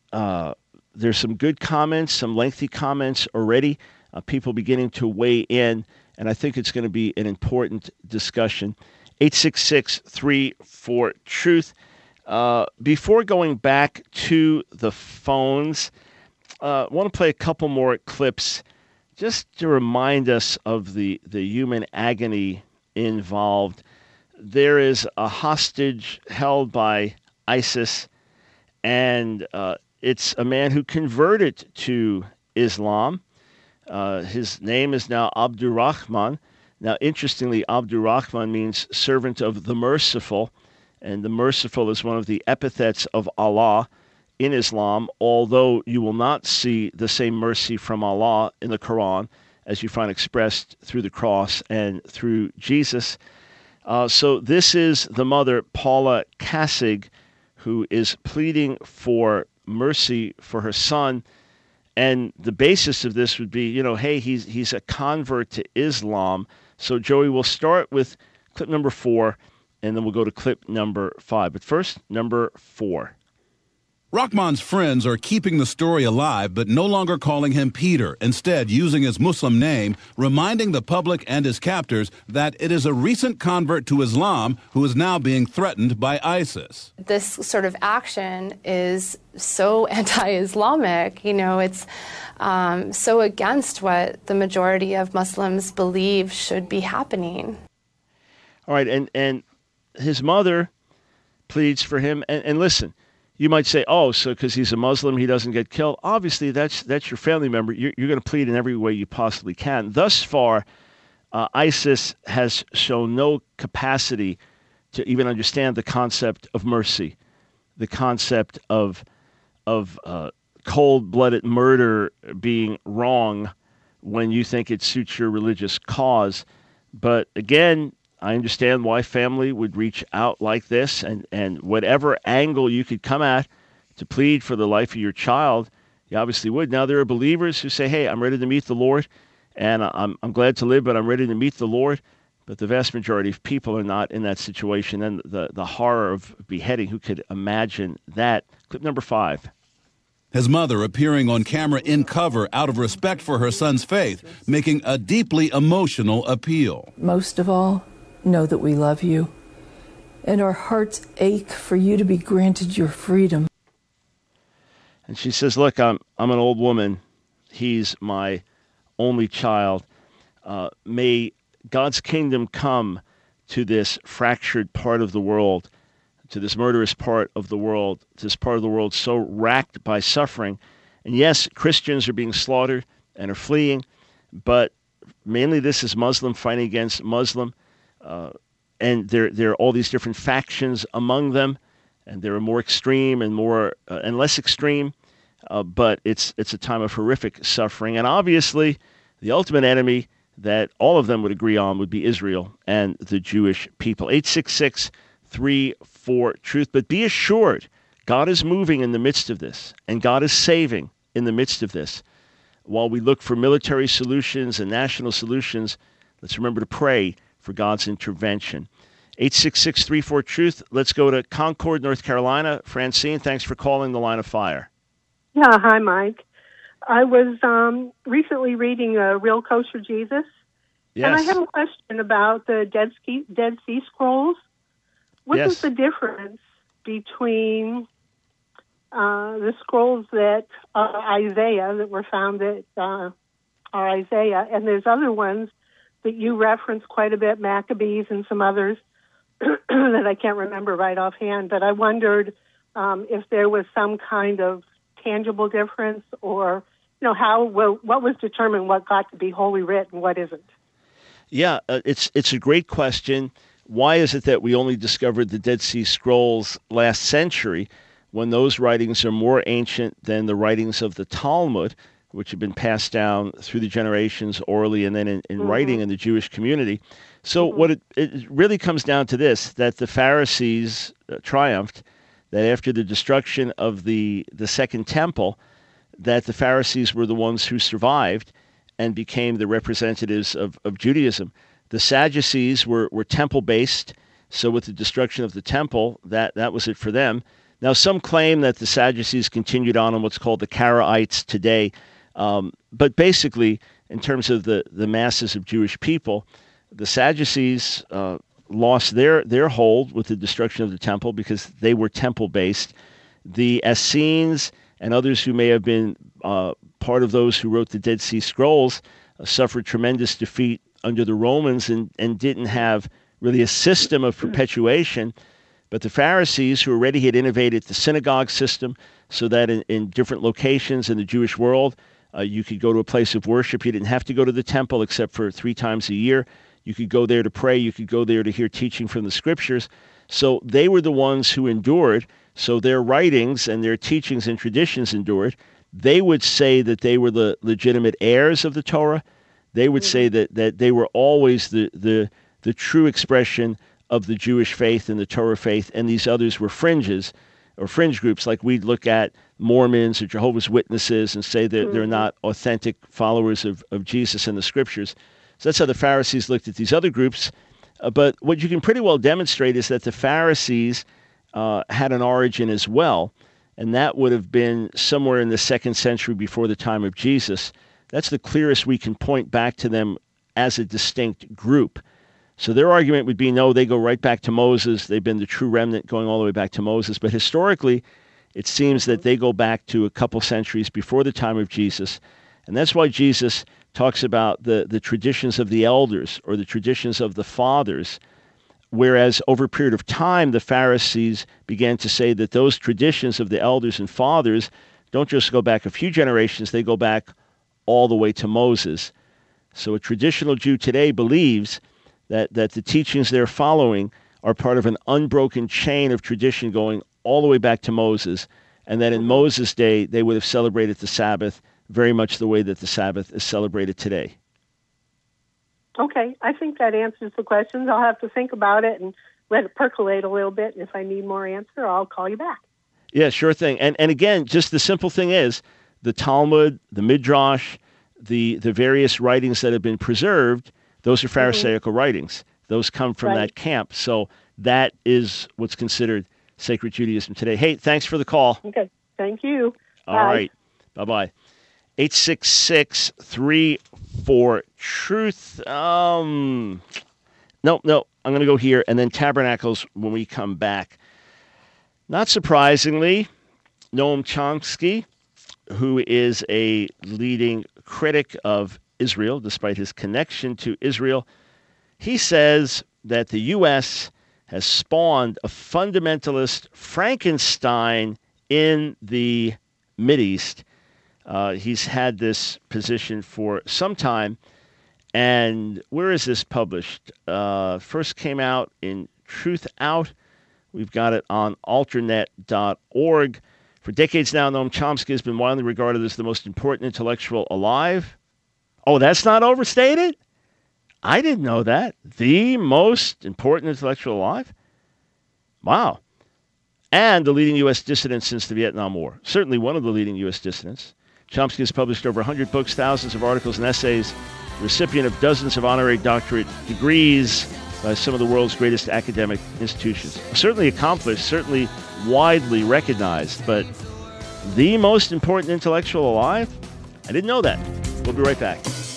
good comments, some lengthy comments already, people beginning to weigh in, and I think it's going to be an important discussion. 866-34-TRUTH. Before going back to the phones, I want to play a couple more clips just to remind us of the human agony involved. There is a hostage held by ISIS, and it's a man who converted to Islam. His name is now Abdurrahman. Now, interestingly, Abdurrahman means servant of the merciful, and the merciful is one of the epithets of Allah in Islam, although you will not see the same mercy from Allah in the Quran as you find expressed through the cross and through Jesus. So this is the mother, Paula Kassig, who is pleading for mercy for her son. And the basis of this would be, hey, he's a convert to Islam. So, Joey, we'll start with clip number 4, and then we'll go to clip number 5. But first, number 4. Rahman's friends are keeping the story alive, but no longer calling him Peter, instead using his Muslim name, reminding the public and his captors that it is a recent convert to Islam who is now being threatened by ISIS. This sort of action is so anti-Islamic, it's so against what the majority of Muslims believe should be happening. All right, and his mother pleads for him, and listen, you might say, so because he's a Muslim, he doesn't get killed. Obviously, that's your family member. You're going to plead in every way you possibly can. Thus far, ISIS has shown no capacity to even understand the concept of mercy, the concept of cold-blooded murder being wrong when you think it suits your religious cause. But again, I understand why family would reach out like this, and whatever angle you could come at to plead for the life of your child, you obviously would. Now, there are believers who say, hey, I'm ready to meet the Lord, and I'm glad to live, but I'm ready to meet the Lord. But the vast majority of people are not in that situation, and the horror of beheading, who could imagine that? Clip number 5. His mother appearing on camera in cover out of respect for her son's faith, making a deeply emotional appeal. Most of all, know that we love you, and our hearts ache for you to be granted your freedom. And she says, look, I'm an old woman. He's my only child. May God's kingdom come to this fractured part of the world, to this murderous part of the world, this part of the world so racked by suffering. And yes, Christians are being slaughtered and are fleeing, but mainly this is Muslim fighting against Muslim, and there are all these different factions among them, and there are more extreme and more and less extreme, but it's a time of horrific suffering. And obviously, the ultimate enemy that all of them would agree on would be Israel and the Jewish people. 866-34-TRUTH. But be assured, God is moving in the midst of this, and God is saving in the midst of this. While we look for military solutions and national solutions, let's remember to pray for God's intervention. 866-34-TRUTH. Let's go to Concord, North Carolina. Francine, thanks for calling the Line of Fire. Yeah, hi, Mike. I was recently reading Real Kosher Jesus, and I have a question about the Dead Sea Scrolls. What is the difference between the scrolls that Isaiah, that were found that are Isaiah, and there's other ones that you reference quite a bit, Maccabees and some others that I can't remember right offhand, but I wondered if there was some kind of tangible difference, or what was determined what got to be Holy Writ and what isn't? Yeah, it's a great question. Why is it that we only discovered the Dead Sea Scrolls last century, when those writings are more ancient than the writings of the Talmud, which have been passed down through the generations orally and then in writing in the Jewish community? So what it really comes down to this, that the Pharisees triumphed, that after the destruction of the Second Temple, that the Pharisees were the ones who survived and became the representatives of Judaism. The Sadducees were temple-based, so with the destruction of the temple, that was it for them. Now, some claim that the Sadducees continued on what's called the Karaites today, but basically, in terms of the masses of Jewish people, the Sadducees lost their hold with the destruction of the temple because they were temple-based. The Essenes and others who may have been part of those who wrote the Dead Sea Scrolls suffered tremendous defeat under the Romans and didn't have really a system of perpetuation. But the Pharisees, who already had innovated the synagogue system so that in different locations in the Jewish world, you could go to a place of worship. You didn't have to go to the temple except for 3 times a year. You could go there to pray. You could go there to hear teaching from the scriptures. So they were the ones who endured. So their writings and their teachings and traditions endured. They would say that they were the legitimate heirs of the Torah. They would say that they were always the true expression of the Jewish faith and the Torah faith, and these others were fringes or fringe groups, like we'd look at Mormons or Jehovah's Witnesses and say that they're not authentic followers of Jesus and the scriptures. So that's how the Pharisees looked at these other groups. But what you can pretty well demonstrate is that the Pharisees had an origin as well, and that would have been somewhere in the 2nd century before the time of Jesus. That's the clearest we can point back to them as a distinct group. So their argument would be, no, they go right back to Moses. They've been the true remnant going all the way back to Moses. But historically, it seems that they go back to a couple centuries before the time of Jesus. And that's why Jesus talks about the traditions of the elders or the traditions of the fathers, whereas over a period of time, the Pharisees began to say that those traditions of the elders and fathers don't just go back a few generations, they go back all the way to Moses. So a traditional Jew today believes that the teachings they're following are part of an unbroken chain of tradition going all the way back to Moses, and that in Moses' day, they would have celebrated the Sabbath very much the way that the Sabbath is celebrated today. Okay, I think that answers the questions. I'll have to think about it and let it percolate a little bit, and if I need more answer, I'll call you back. Yeah, sure thing. And again, just the simple thing is, the Talmud, the Midrash, the various writings that have been preserved, those are Pharisaical writings. Those come from that camp. So that is what's considered sacred Judaism today. Hey, thanks for the call. Okay, thank you. All right. Bye-bye. 866-34-TRUTH. No, I'm going to go here, and then Tabernacles when we come back. Not surprisingly, Noam Chomsky, who is a leading critic of Israel, despite his connection to Israel, he says that the U.S. has spawned a fundamentalist Frankenstein in the Mideast. He's had this position for some time. And where is this published? First came out in Truth Out. We've got it on alternet.org. For decades now, Noam Chomsky has been widely regarded as the most important intellectual alive. Oh, that's not overstated? I didn't know that. The most important intellectual alive? Wow. And the leading U.S. dissident since the Vietnam War. Certainly one of the leading U.S. dissidents. Chomsky has published over 100 books, thousands of articles and essays, recipient of dozens of honorary doctorate degrees by some of the world's greatest academic institutions. Certainly accomplished, certainly widely recognized, but the most important intellectual alive? I didn't know that. We'll be right back.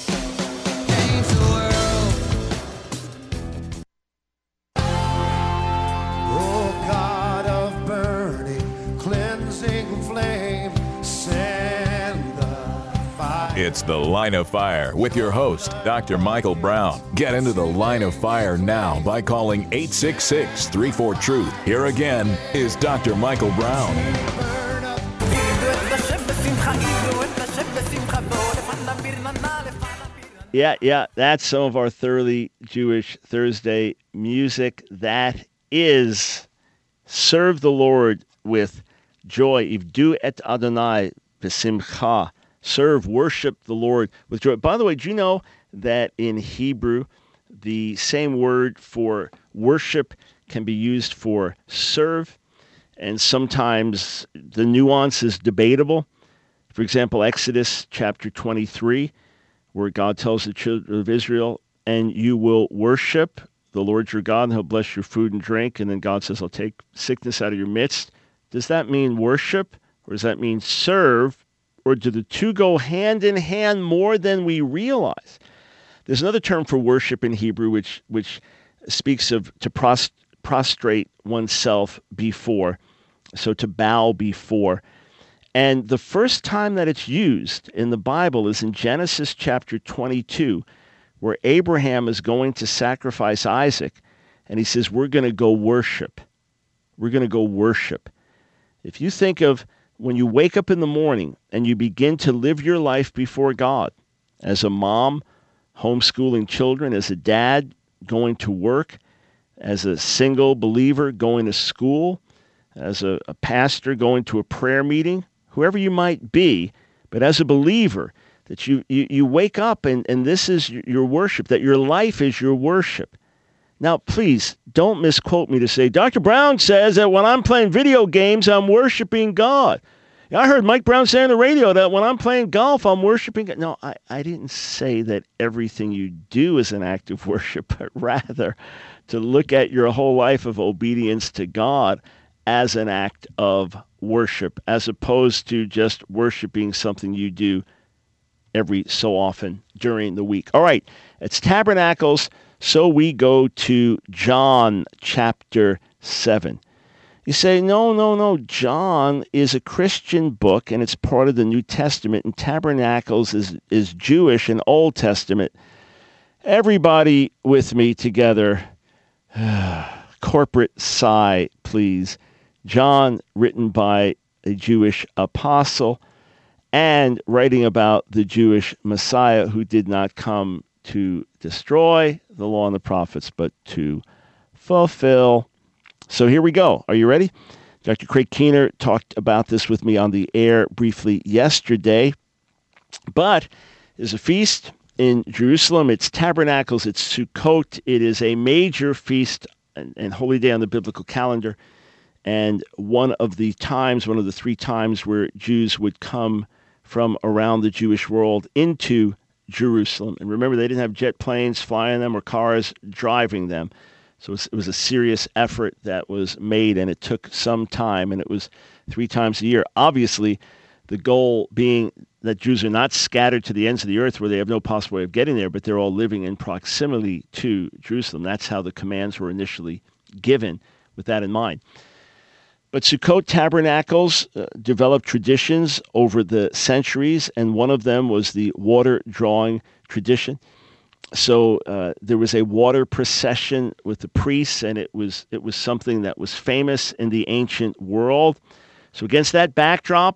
It's The Line of Fire with your host, Dr. Michael Brown. Get into the Line of Fire now by calling 866-34-TRUTH. Here again is Dr. Michael Brown. Yeah, that's some of our thoroughly Jewish Thursday music. That is Serve the Lord with joy. Ivdu et Adonai b'simcha. Serve, worship the Lord with joy. By the way, do you know that in Hebrew, the same word for worship can be used for serve, and sometimes the nuance is debatable? For example, Exodus chapter 23, where God tells the children of Israel, and you will worship the Lord your God, and he'll bless your food and drink, and then God says, I'll take sickness out of your midst. Does that mean worship, or does that mean serve? Or do the two go hand in hand more than we realize? There's another term for worship in Hebrew which speaks of to prostrate oneself before, so to bow before. And the first time that it's used in the Bible is in Genesis chapter 22, where Abraham is going to sacrifice Isaac, and he says, we're going to go worship. We're going to go worship. If you think of when you wake up in the morning and you begin to live your life before God, as a mom homeschooling children, as a dad going to work, as a single believer going to school, as a pastor going to a prayer meeting, whoever you might be, but as a believer, that you wake up and this is your worship, that your life is your worship. Now, please, don't misquote me to say, Dr. Brown says that when I'm playing video games, I'm worshiping God. I heard Mike Brown say on the radio that when I'm playing golf, I'm worshiping God. No, I didn't say that everything you do is an act of worship, but rather to look at your whole life of obedience to God as an act of worship, as opposed to just worshiping something you do every so often during the week. All right, it's Tabernacles. So we go to John chapter 7. You say, no, John is a Christian book, and it's part of the New Testament, and Tabernacles is Jewish and Old Testament. Everybody with me together. Corporate sigh, please. John, written by a Jewish apostle, and writing about the Jewish Messiah who did not come to destroy the law and the prophets, but to fulfill. So here we go. Are you ready? Dr. Craig Keener talked about this with me on the air briefly yesterday. But there's a feast in Jerusalem. It's Tabernacles. It's Sukkot. It is a major feast and holy day on the biblical calendar. And one of the 3 times where Jews would come from around the Jewish world into Jerusalem. And remember, they didn't have jet planes flying them or cars driving them. So it was a serious effort that was made, and it took some time, and it was 3 times a year. Obviously, the goal being that Jews are not scattered to the ends of the earth where they have no possible way of getting there, but they're all living in proximity to Jerusalem. That's how the commands were initially given, with that in mind. But Sukkot Tabernacles developed traditions over the centuries, and one of them was the water drawing tradition. So there was a water procession with the priests, and it was something that was famous in the ancient world. So against that backdrop,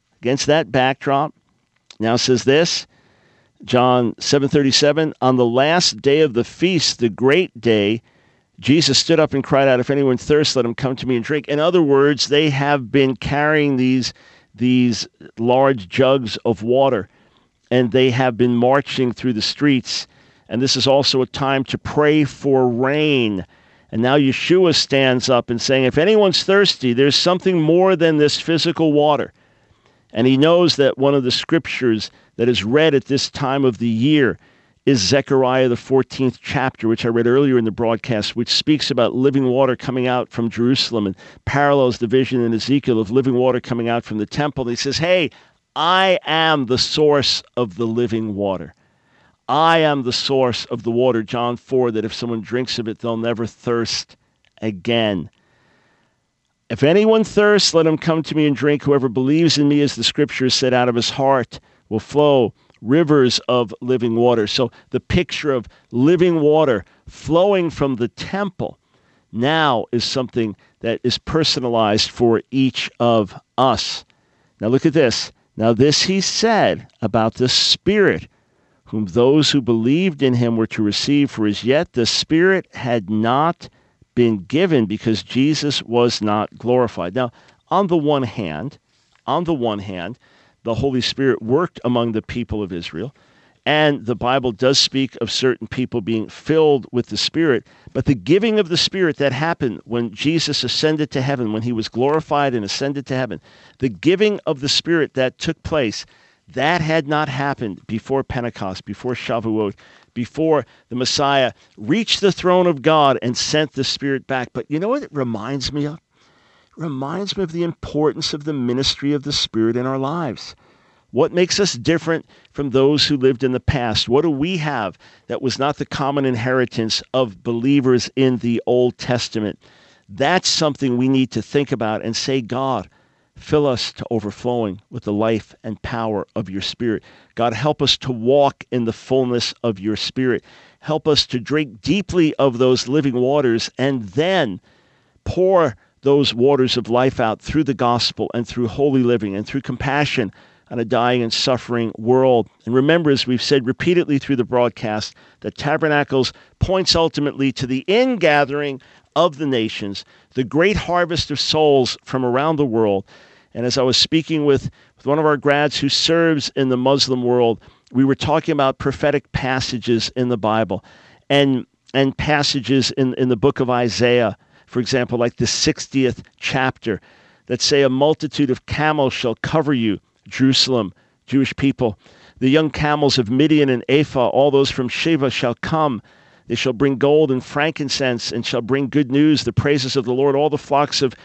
now says this, John 7:37, on the last day of the feast, the great day, Jesus stood up and cried out, if anyone thirsts, let him come to me and drink. In other words, they have been carrying these large jugs of water, and they have been marching through the streets. And this is also a time to pray for rain. And now Yeshua stands up and saying, if anyone's thirsty, there's something more than this physical water. And he knows that one of the scriptures that is read at this time of the year is Zechariah, the 14th chapter, which I read earlier in the broadcast, which speaks about living water coming out from Jerusalem and parallels the vision in Ezekiel of living water coming out from the temple. And he says, hey, I am the source of the living water. I am the source of the water, John 4, that if someone drinks of it, they'll never thirst again. If anyone thirsts, let him come to me and drink. Whoever believes in me, as the scriptures said, out of his heart will flow rivers of living water. So the picture of living water flowing from the temple now is something that is personalized for each of us. Now look at this. Now this he said about the Spirit, whom those who believed in him were to receive, for as yet the Spirit had not been given because Jesus was not glorified. Now, on the one hand, the Holy Spirit worked among the people of Israel, and the Bible does speak of certain people being filled with the Spirit, but the giving of the Spirit that happened when Jesus ascended to heaven, when he was glorified and ascended to heaven, the giving of the Spirit that took place, that had not happened before Pentecost, before Shavuot, before the Messiah reached the throne of God and sent the Spirit back. But you know what it reminds me of? It reminds me of the importance of the ministry of the Spirit in our lives. What makes us different from those who lived in the past? What do we have that was not the common inheritance of believers in the Old Testament? That's something we need to think about and say, God, fill us to overflowing with the life and power of your Spirit. God, help us to walk in the fullness of your Spirit. Help us to drink deeply of those living waters and then pour those waters of life out through the gospel and through holy living and through compassion on a dying and suffering world. And remember, as we've said repeatedly through the broadcast, that Tabernacles points ultimately to the ingathering of the nations, the great harvest of souls from around the world. And as I was speaking with one of our grads who serves in the Muslim world, we were talking about prophetic passages in the Bible and passages in the book of Isaiah, for example, like the 60th chapter, that say a multitude of camels shall cover you, Jerusalem, Jewish people. The young camels of Midian and Ephah, all those from Sheba shall come. They shall bring gold and frankincense and shall bring good news, the praises of the Lord. All the flocks of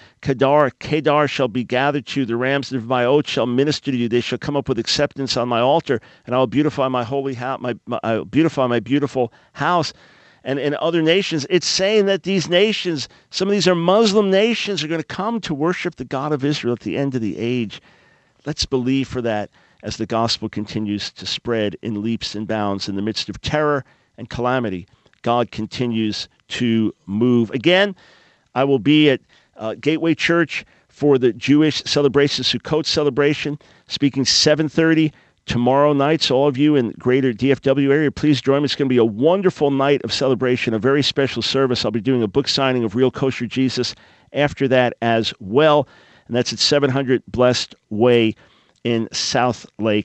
Kedar shall be gathered to you. The rams of my oath shall minister to you. They shall come up with acceptance on my altar, and I will beautify my holy house, I will beautify my beautiful house. And in other nations, it's saying that these nations, some of these are Muslim nations, are going to come to worship the God of Israel at the end of the age. Let's believe for that as the gospel continues to spread in leaps and bounds in the midst of terror and calamity. God continues to move. Again, I will be at Gateway Church for the Jewish celebration, Sukkot celebration, speaking 7:30 tomorrow night. So all of you in greater DFW area, please join me. It's going to be a wonderful night of celebration, a very special service. I'll be doing a book signing of Real Kosher Jesus after that as well. And that's at 700 Blessed Way in South Lake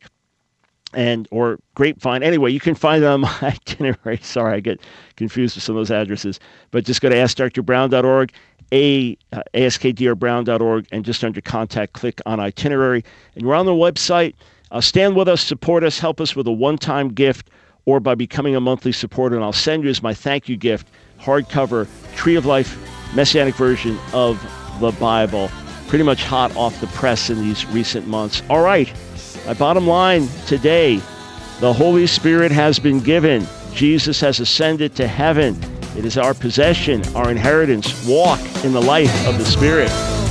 or Grapevine. Anyway, you can find it on my itinerary. Sorry, I get confused with some of those addresses. But just go to AskDrBrown.org, AskDrBrown.org, and just under contact, click on itinerary. And we're on the website. Stand with us, support us, help us with a one-time gift or by becoming a monthly supporter. And I'll send you as my thank you gift, hardcover, Tree of Life, Messianic version of the Bible. Pretty much hot off the press in these recent months. All right, my bottom line today, the Holy Spirit has been given. Jesus has ascended to heaven. It is our possession, our inheritance. Walk in the life of the Spirit.